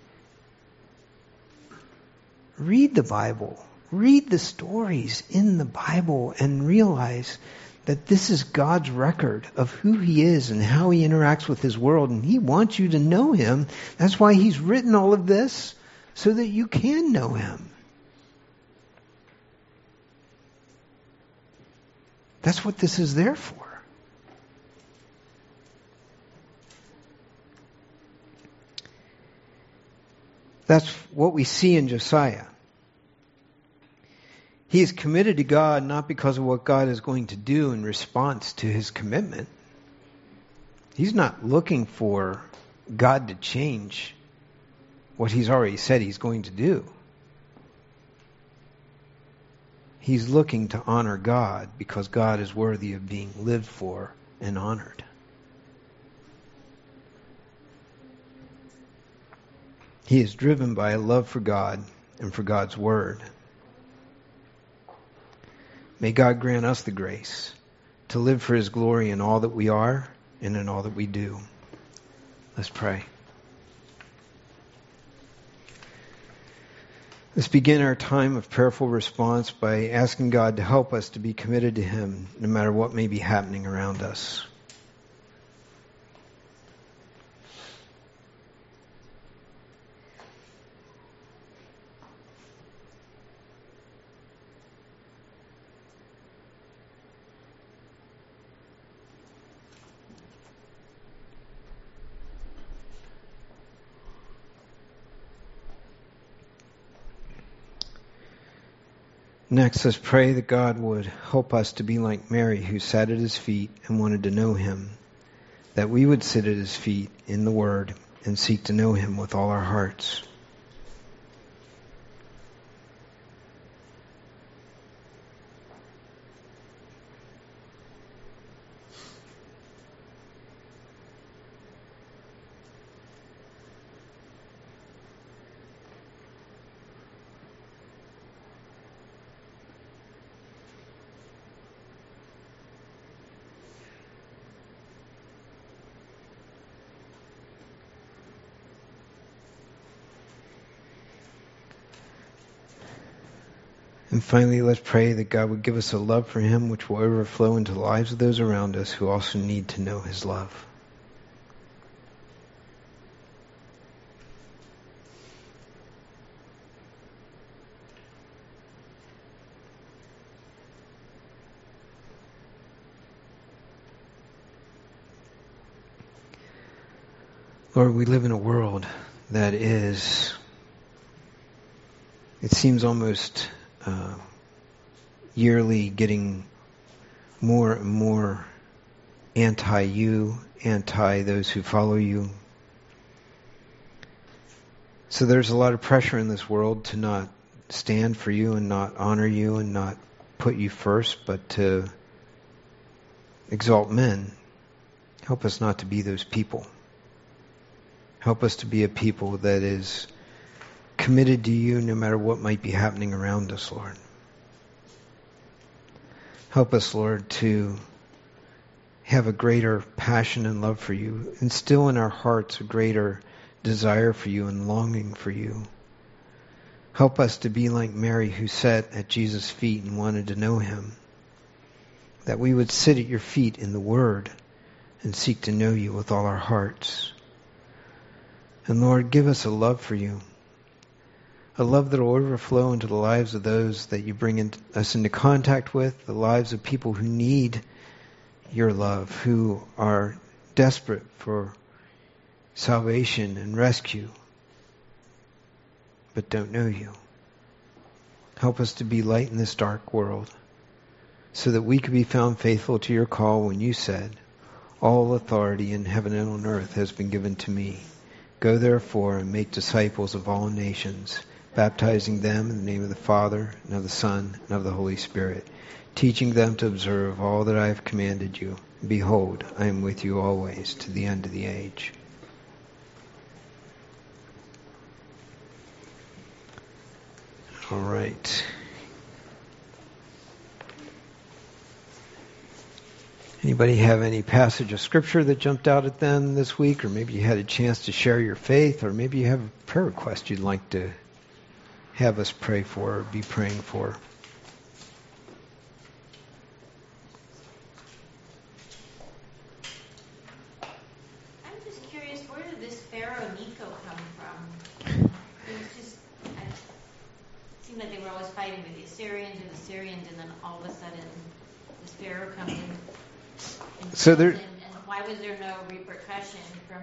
Read the Bible. Read the stories in the Bible and realize that this is God's record of who He is and how He interacts with His world. And He wants you to know Him. That's why He's written all of this, so that you can know Him. That's what this is there for. That's what we see in Josiah. He is committed to God not because of what God is going to do in response to his commitment. He's not looking for God to change what He's already said He's going to do. He's looking to honor God because God is worthy of being lived for and honored. He is driven by a love for God and for God's Word. May God grant us the grace to live for His glory in all that we are and in all that we do. Let's pray. Let's begin our time of prayerful response by asking God to help us to be committed to Him no matter what may be happening around us. Next, let's pray that God would help us to be like Mary, who sat at His feet and wanted to know Him, that we would sit at His feet in the Word and seek to know Him with all our hearts. And finally, let's pray that God would give us a love for Him which will overflow into the lives of those around us who also need to know His love. Lord, we live in a world that is, it seems almost yearly getting more and more anti-you, anti those who follow you. So there's a lot of pressure in this world to not stand for you and not honor you and not put you first, but to exalt men. Help us not to be those people. Help us to be a people that is committed to you no matter what might be happening around us, Lord. Help us, Lord, to have a greater passion and love for you. Instill in our hearts a greater desire for you and longing for you. Help us to be like Mary, who sat at Jesus' feet and wanted to know him. That we would sit at your feet in the Word and seek to know you with all our hearts. And Lord, give us a love for you. A love that will overflow into the lives of those that you bring us into contact with, the lives of people who need your love, who are desperate for salvation and rescue, but don't know you. Help us to be light in this dark world, so that we could be found faithful to your call when you said, all authority in heaven and on earth has been given to me. Go therefore and make disciples of all nations, baptizing them in the name of the Father, and of the Son, and of the Holy Spirit, teaching them to observe all that I have commanded you. Behold, I am with you always to the end of the age. All right. Anybody have any passage of Scripture that jumped out at them this week? Or maybe you had a chance to share your faith, or maybe you have a prayer request you'd like to have us pray for or be praying for. I'm just curious, where did this Pharaoh Necho come from? It was just, it seemed like they were always fighting with the Assyrians, and then all of a sudden this Pharaoh comes in. So there, and why was there no repercussion from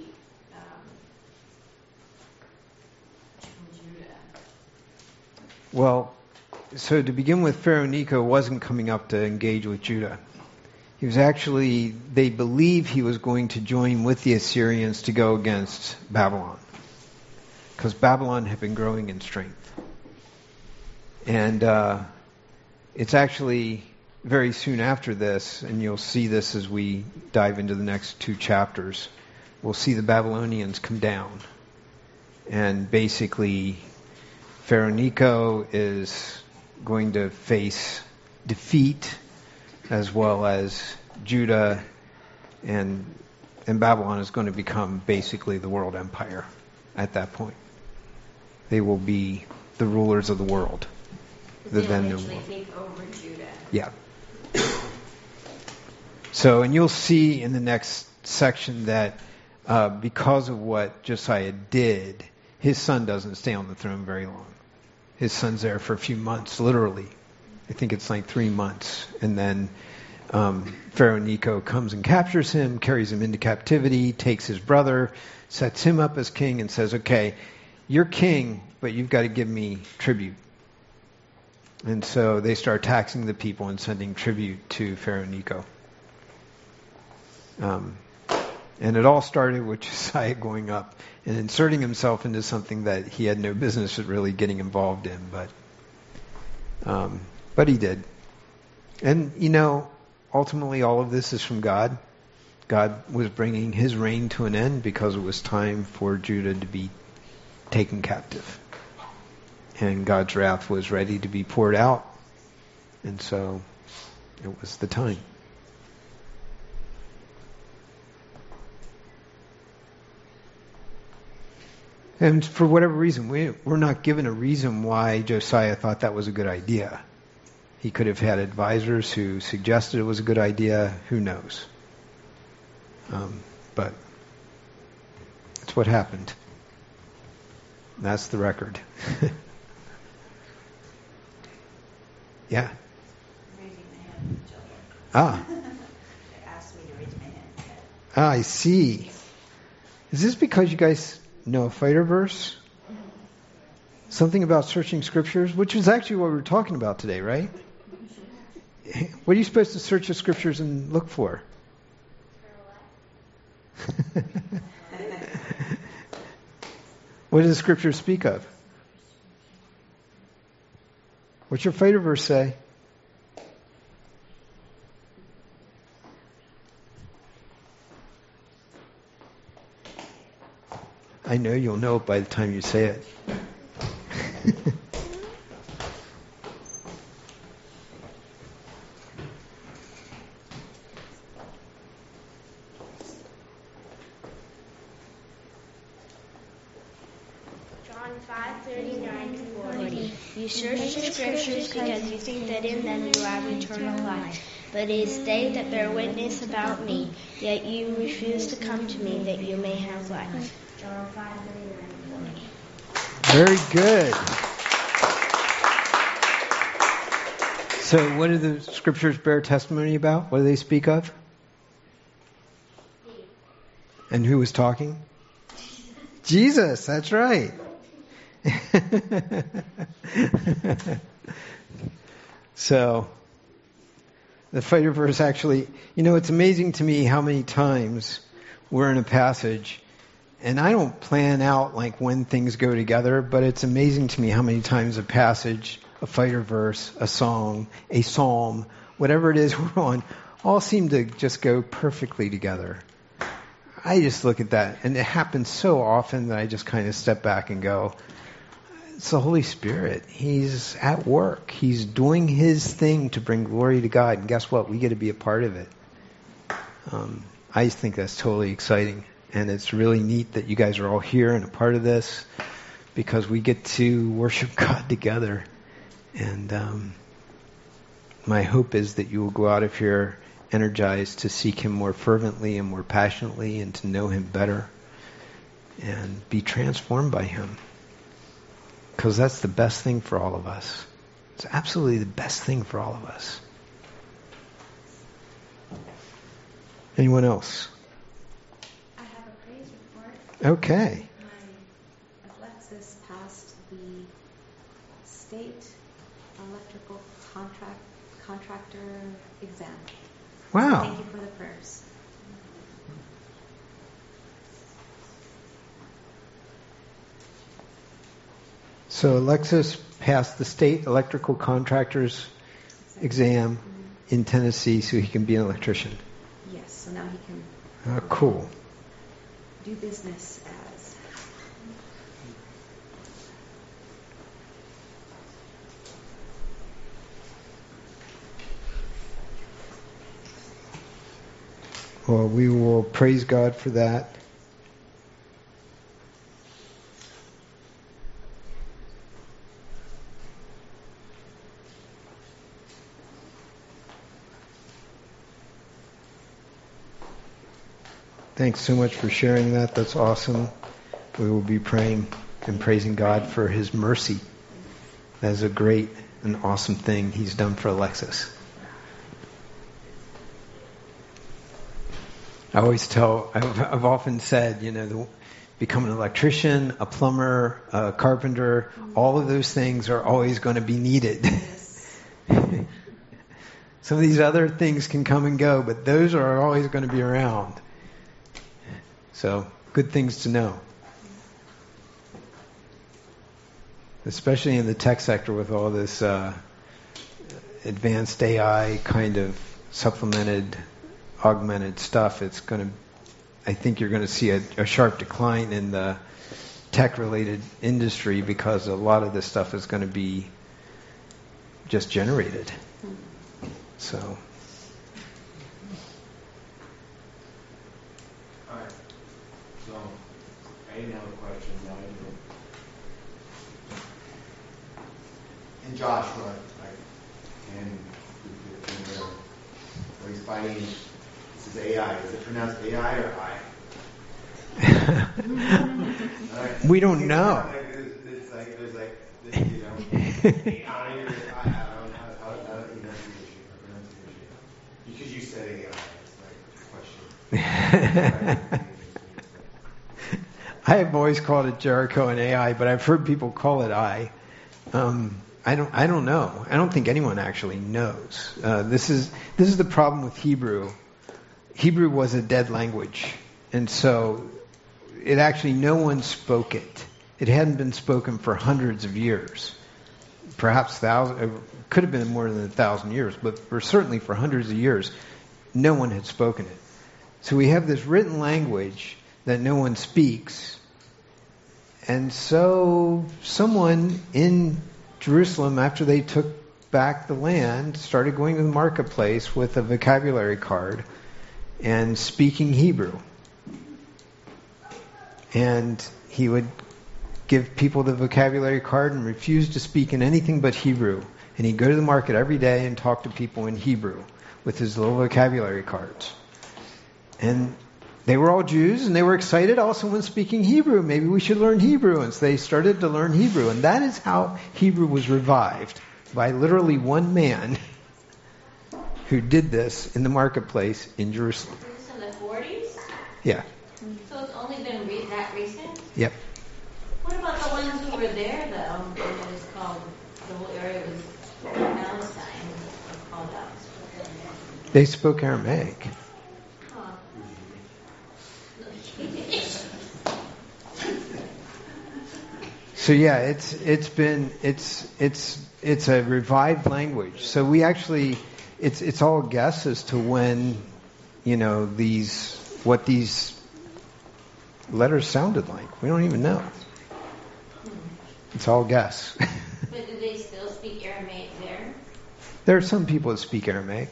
Judah? Well, so to begin with, Pharaoh Necho wasn't coming up to engage with Judah. He was actually, they believe he was going to join with the Assyrians to go against Babylon, because Babylon had been growing in strength. And it's actually very soon after this, and you'll see this as we dive into the next 2 chapters, we'll see the Babylonians come down. And basically, Pharaoh Necho is going to face defeat, as well as Judah, and Babylon is going to become basically the world empire at that point. They will be the rulers of the world. They'll eventually take over Judah. Yeah. So, and you'll see in the next section that because of what Josiah did, his son doesn't stay on the throne very long. His son's there for a few months, literally. I think it's like 3 months. And then Pharaoh Necho comes and captures him, carries him into captivity, takes his brother, sets him up as king, and says, okay, you're king, but you've got to give me tribute. And so they start taxing the people and sending tribute to Pharaoh Necho. And it all started with Josiah going up and inserting himself into something that he had no business with really getting involved in, but he did. And, you know, ultimately all of this is from God. God was bringing his reign to an end because it was time for Judah to be taken captive. And God's wrath was ready to be poured out. And so it was the time. And for whatever reason, we're not given a reason why Josiah thought that was a good idea. He could have had advisors who suggested it was a good idea. Who knows? But it's what happened. That's the record. Yeah. Raising my hand, children. They asked me to raise my hand. I see. Is this because you guys know a fighter verse? Something about searching scriptures, which is actually what we were talking about today, right? What are you supposed to search the scriptures and look for? What does the scripture speak of? What's your fighter verse say? I know you'll know it by the time you say it. John 5:39-40. You search the scriptures because you think that in them you have eternal life. But it is they that bear witness about me, yet you refuse to come to me that you may have life. John 5:39-40. Very good. So what do the scriptures bear testimony about? What do they speak of? And who was talking? Jesus, that's right. So, the fighter verse actually, it's amazing to me how many times we're in a passage, and I don't plan out like when things go together, but it's amazing to me how many times a passage, a fighter verse, a song, a psalm, whatever it is we're on, all seem to just go perfectly together. I just look at that, and it happens so often that I just kind of step back and go, it's the Holy Spirit. He's at work. He's doing His thing to bring glory to God. And guess what? We get to be a part of it. I just think that's totally exciting. And it's really neat that you guys are all here and a part of this, because we get to worship God together. And my hope is that you will go out of here energized to seek Him more fervently and more passionately, and to know Him better and be transformed by Him. Because that's the best thing for all of us. It's absolutely the best thing for all of us. Anyone else? I have a praise report. Okay. My Alexis passed the state electrical contractor exam. Wow. Thank you for the prayers. So Alexis passed the state electrical contractor's exam in Tennessee so he can be an electrician. Yes, so now he can Cool. do business as. Well, we will praise God for that. Thanks so much for sharing that. That's awesome. We will be praying and praising God for His mercy. That is a great and awesome thing He's done for Alexis. I always I've often said, become an electrician, a plumber, a carpenter, all of those things are always going to be needed. Some of these other things can come and go, but those are always going to be around. So, good things to know. Especially in the tech sector with all this advanced AI kind of supplemented, augmented stuff, I think you're going to see a sharp decline in the tech-related industry, because a lot of this stuff is going to be just generated. So. All right. So, I didn't have a question. Now I do. In Joshua, where he's fighting, this is AI. Is it pronounced AI or I? Right. We don't know. It's like there's like this, AI or I don't know how pronunciation. Because you said AI, it's like a question. I have always called it Jericho and AI, but I've heard people call it I. I don't know. I don't think anyone actually knows. This is the problem with Hebrew. Hebrew was a dead language, and so it actually no one spoke it. It hadn't been spoken for hundreds of years, perhaps it could have been more than 1,000 years, but certainly for hundreds of years, no one had spoken it. So we have this written language that no one speaks, and so someone in Jerusalem, after they took back the land, started going to the marketplace with a vocabulary card and speaking Hebrew. And he would give people the vocabulary card and refuse to speak in anything but Hebrew. And he'd go to the market every day and talk to people in Hebrew with his little vocabulary cards. And they were all Jews, and they were excited. Oh, someone's speaking Hebrew. Maybe we should learn Hebrew. And so they started to learn Hebrew. And that is how Hebrew was revived, by literally one man who did this in the marketplace in Jerusalem. Was this in the 40s? Yeah. So it's only been that recent? Yep. What about the ones who were there, though? It was called, the whole area was Palestine, or called out. They spoke Aramaic. Huh. So yeah, it's a revived language. So we actually, it's all a guess as to when, what these letters sounded like. We don't even know. It's all guess. But do they still speak Aramaic there? There are some people that speak Aramaic.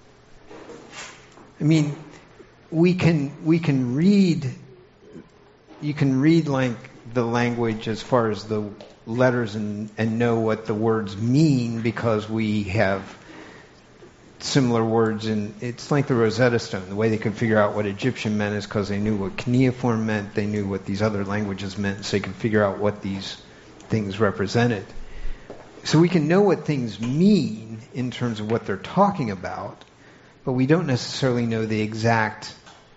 I mean, we can read. You can read like the language as far as the letters and know what the words mean because we have similar words. And it's like the Rosetta Stone. The way they could figure out what Egyptian meant is because they knew what cuneiform meant. They knew what these other languages meant, so they could figure out what these things represented. So we can know what things mean in terms of what they're talking about, but we don't necessarily know the exact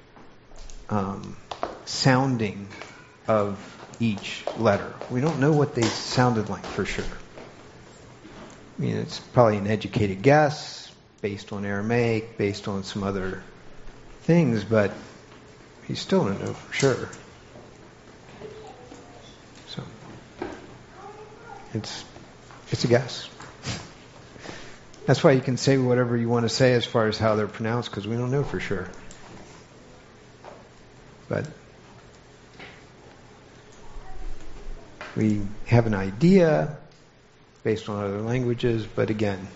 sounding of each letter. We don't know what they sounded like for sure. I mean, it's probably an educated guess based on Aramaic, based on some other things, but you still don't know for sure. So it's a guess. That's why you can say whatever you want to say as far as how they're pronounced, because we don't know for sure. But we have an idea based on other languages, but again,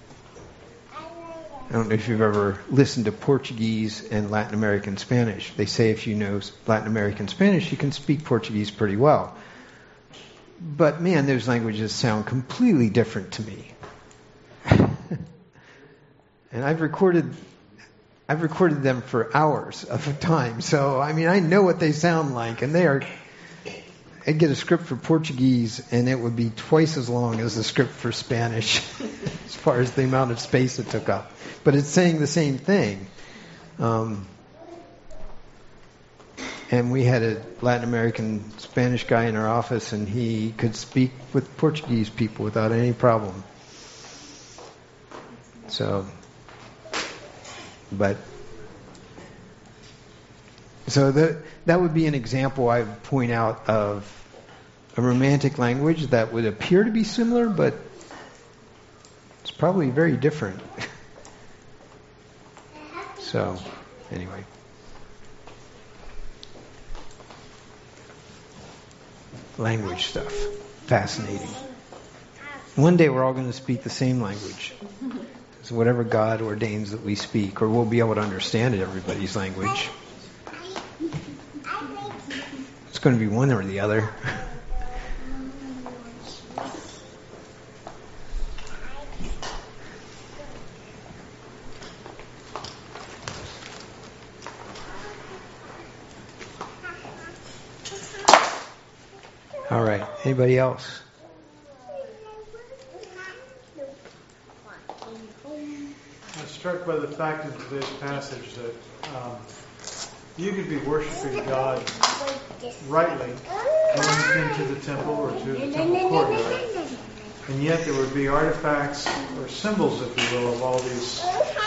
I don't know if you've ever listened to Portuguese and Latin American Spanish. They say if you know Latin American Spanish, you can speak Portuguese pretty well. But man, those languages sound completely different to me. And I've recorded them for hours of a time. So, I mean, I know what they sound like, and I'd get a script for Portuguese, and it would be twice as long as the script for Spanish, as far as the amount of space it took up. But it's saying the same thing. And we had a Latin American Spanish guy in our office, and he could speak with Portuguese people without any problem. So that would be an example I would point out of a Romantic language that would appear to be similar, but it's probably very different. So, anyway. Language stuff. Fascinating. One day we're all going to speak the same language. So whatever God ordains that we speak, or we'll be able to understand it, everybody's language. It's going to be one or the other. All right. Anybody else? I'm struck by the fact in today's passage that you could be worshiping God rightly going into the temple or to the temple courtyard, And yet there would be artifacts or symbols, if you will, of all these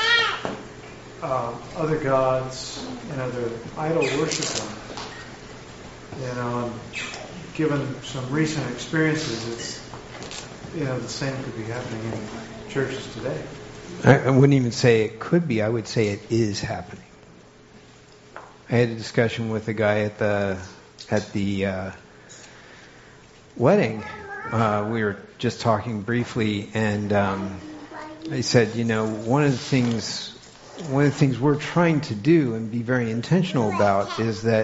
other gods and other idol worshiping. And given some recent experiences, it's the same could be happening in churches today. I wouldn't even say it could be. I would say it is happening. I had a discussion with a guy at the wedding. We were just talking briefly, and I said, one of the things we're trying to do and be very intentional about is that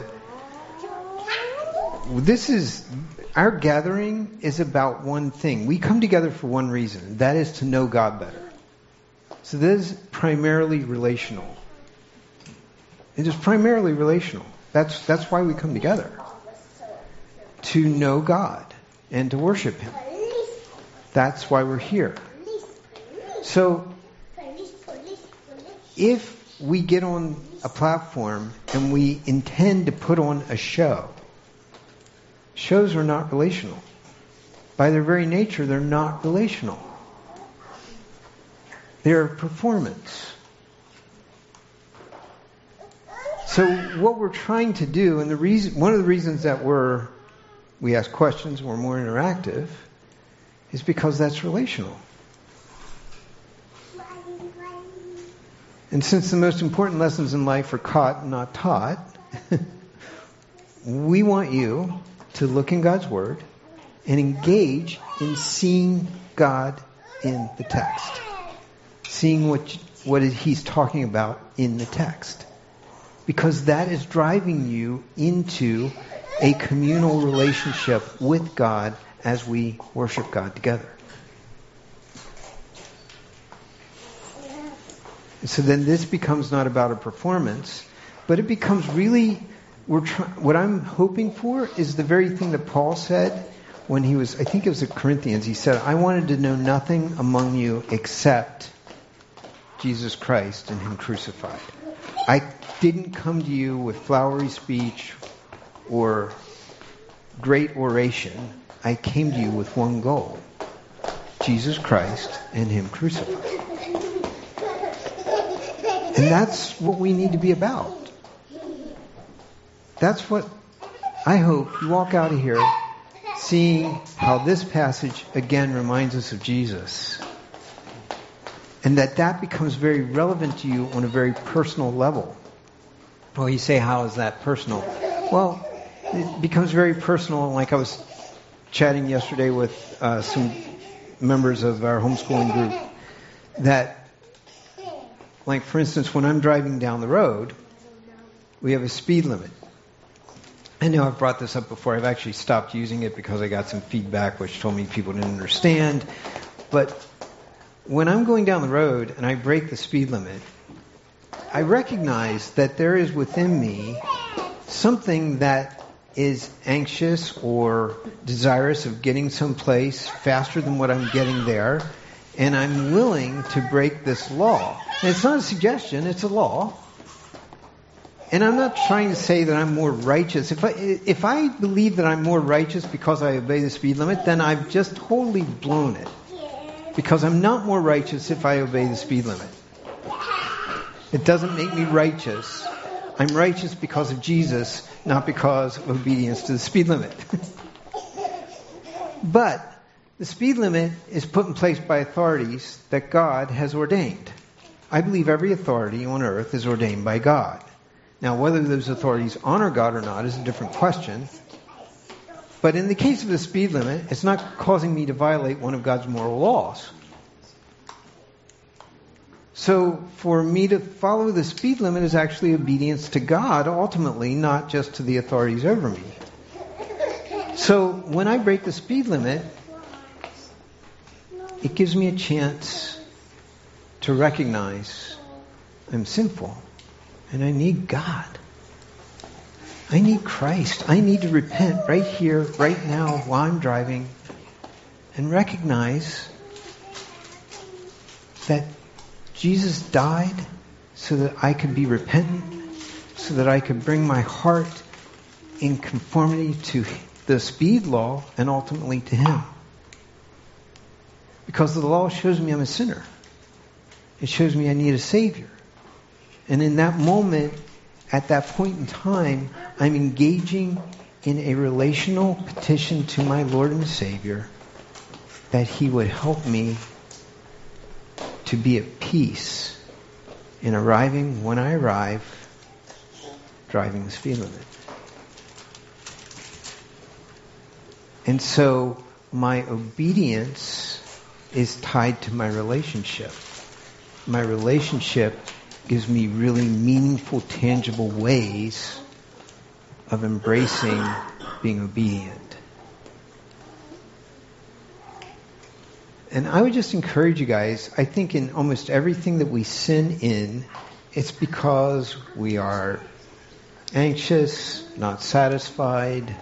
our gathering is about one thing. We come together for one reason, and that is to know God better. So this is primarily relational. It is primarily relational. That's why we come together. To know God and to worship Him. That's why we're here. So, if we get on a platform and we intend to put on a show, shows are not relational. By their very nature, they're not relational. They're performance. So what we're trying to do, and one of the reasons that we ask questions, we're more interactive, is because that's relational. And since the most important lessons in life are caught and not taught, we want you to look in God's Word and engage in seeing God in the text. Seeing what He's talking about in the text. Because that is driving you into a communal relationship with God as we worship God together. So then this becomes not about a performance, but it becomes really, what I'm hoping for is the very thing that Paul said when he was, I think it was at Corinthians, he said, I wanted to know nothing among you except Jesus Christ and Him crucified. I didn't come to you with flowery speech or great oration. I came to you with one goal. Jesus Christ and Him crucified. And that's what we need to be about. That's what I hope you walk out of here seeing how this passage again reminds us of Jesus. And that becomes very relevant to you on a very personal level. Well, you say, how is that personal? Well, it becomes very personal. Like I was chatting yesterday with some members of our homeschooling group that, like for instance, when I'm driving down the road, we have a speed limit. I know I've brought this up before. I've actually stopped using it because I got some feedback which told me people didn't understand. But when I'm going down the road and I break the speed limit, I recognize that there is within me something that is anxious or desirous of getting someplace faster than what I'm getting there, and I'm willing to break this law. And it's not a suggestion, it's a law. And I'm not trying to say that I'm more righteous. If I believe that I'm more righteous because I obey the speed limit, then I've just totally blown it. Because I'm not more righteous if I obey the speed limit. It doesn't make me righteous. I'm righteous because of Jesus, not because of obedience to the speed limit. But the speed limit is put in place by authorities that God has ordained. I believe every authority on earth is ordained by God. Now, whether those authorities honor God or not is a different question. But in the case of the speed limit, it's not causing me to violate one of God's moral laws. So for me to follow the speed limit is actually obedience to God, ultimately, not just to the authorities over me. So when I break the speed limit, it gives me a chance to recognize I'm sinful and I need God. I need Christ. I need to repent right here, right now, while I'm driving, and recognize that Jesus died so that I could be repentant, so that I could bring my heart in conformity to the speed law and ultimately to Him. Because the law shows me I'm a sinner. It shows me I need a Savior. And in that moment, at that point in time, I'm engaging in a relational petition to my Lord and Savior that He would help me to be at peace in arriving when I arrive, driving the speed limit. And so my obedience is tied to my relationship. My relationship gives me really meaningful, tangible ways of embracing being obedient. And I would just encourage you guys, I think in almost everything that we sin in, it's because we are anxious, not satisfied,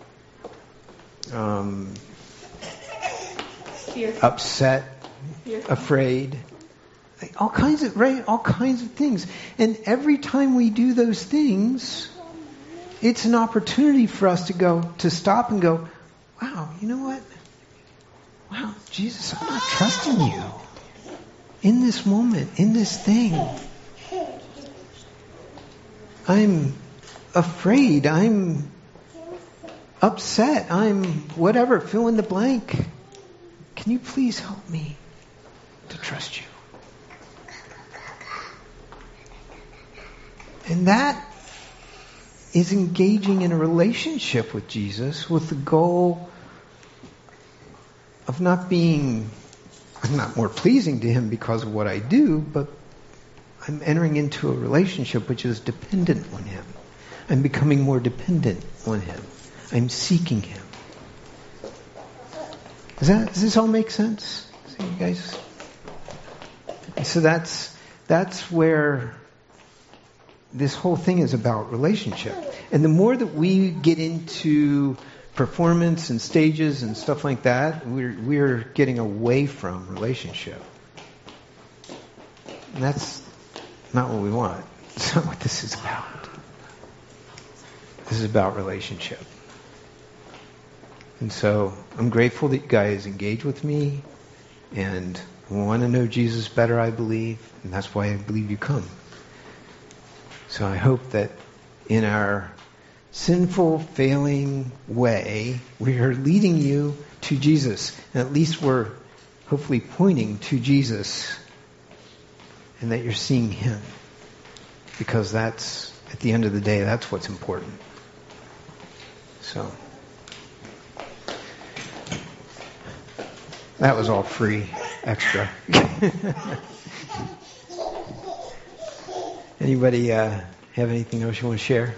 upset, afraid. All kinds of things. And every time we do those things, it's an opportunity for us to stop and go, wow, you know what? Wow, Jesus, I'm not trusting you in this moment, in this thing. I'm afraid, I'm upset, I'm whatever, fill in the blank. Can you please help me to trust you? And that is engaging in a relationship with Jesus with the goal of I'm not more pleasing to Him because of what I do, but I'm entering into a relationship which is dependent on Him. I'm becoming more dependent on Him. I'm seeking Him. Does this all make sense? See you guys? And so that's where this whole thing is about relationship. And the more that we get into performance and stages and stuff like that, we're getting away from relationship. And that's not what we want. That's not what this is about. This is about relationship. And so I'm grateful that you guys engage with me and want to know Jesus better, I believe. And that's why I believe you come. So I hope that in our sinful, failing way, we are leading you to Jesus. And at least we're hopefully pointing to Jesus. And that you're seeing Him. Because that's, at the end of the day, that's what's important. So, that was all free, extra. Anybody have anything else you want to share?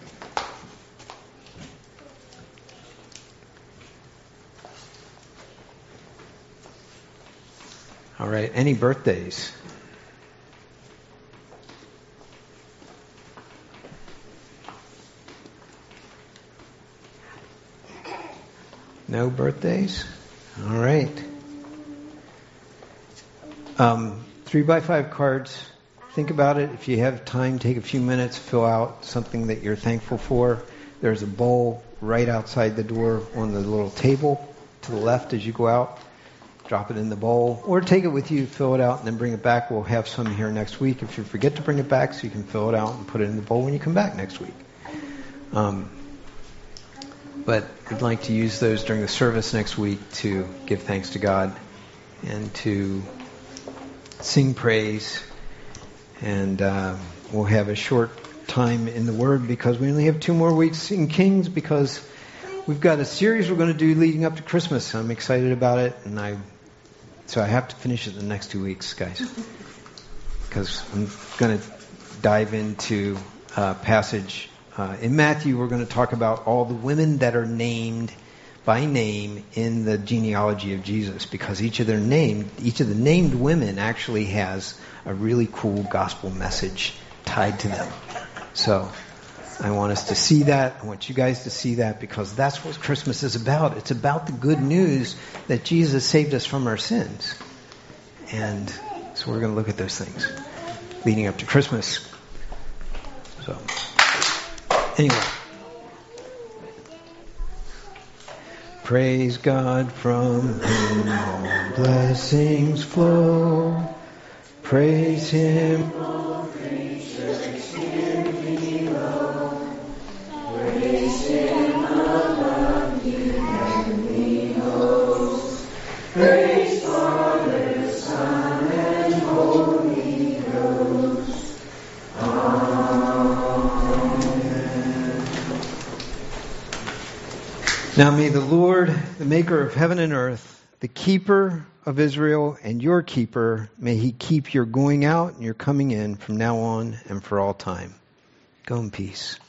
All right, any birthdays? No birthdays? All right. 3x5 cards. Think about it. If you have time, take a few minutes, fill out something that you're thankful for. There's a bowl right outside the door on the little table to the left as you go out. Drop it in the bowl. Or take it with you, fill it out, and then bring it back. We'll have some here next week if you forget to bring it back, so you can fill it out and put it in the bowl when you come back next week. But we'd like to use those during the service next week to give thanks to God and to sing praise. And we'll have a short time in the Word because we only have 2 more weeks in Kings because we've got a series we're going to do leading up to Christmas. I'm excited about it, and so I have to finish it in the next 2 weeks, guys, because I'm going to dive into a passage in Matthew. We're going to talk about all the women that are named by name in the genealogy of Jesus, because each of the named women actually has a really cool gospel message tied to them. So I want us to see that. I want you guys to see that, because that's what Christmas is about. It's about the good news that Jesus saved us from our sins. And so we're going to look at those things leading up to Christmas. So anyway, Praise God from whom all blessings flow. Praise Him, all creatures in below. Praise Him above you heavenly hosts. Praise Father, Son, and Holy Ghost. Amen. Now may the Lord, the maker of heaven and earth, the keeper of Israel and your keeper, may He keep your going out and your coming in from now on and for all time. Go in peace.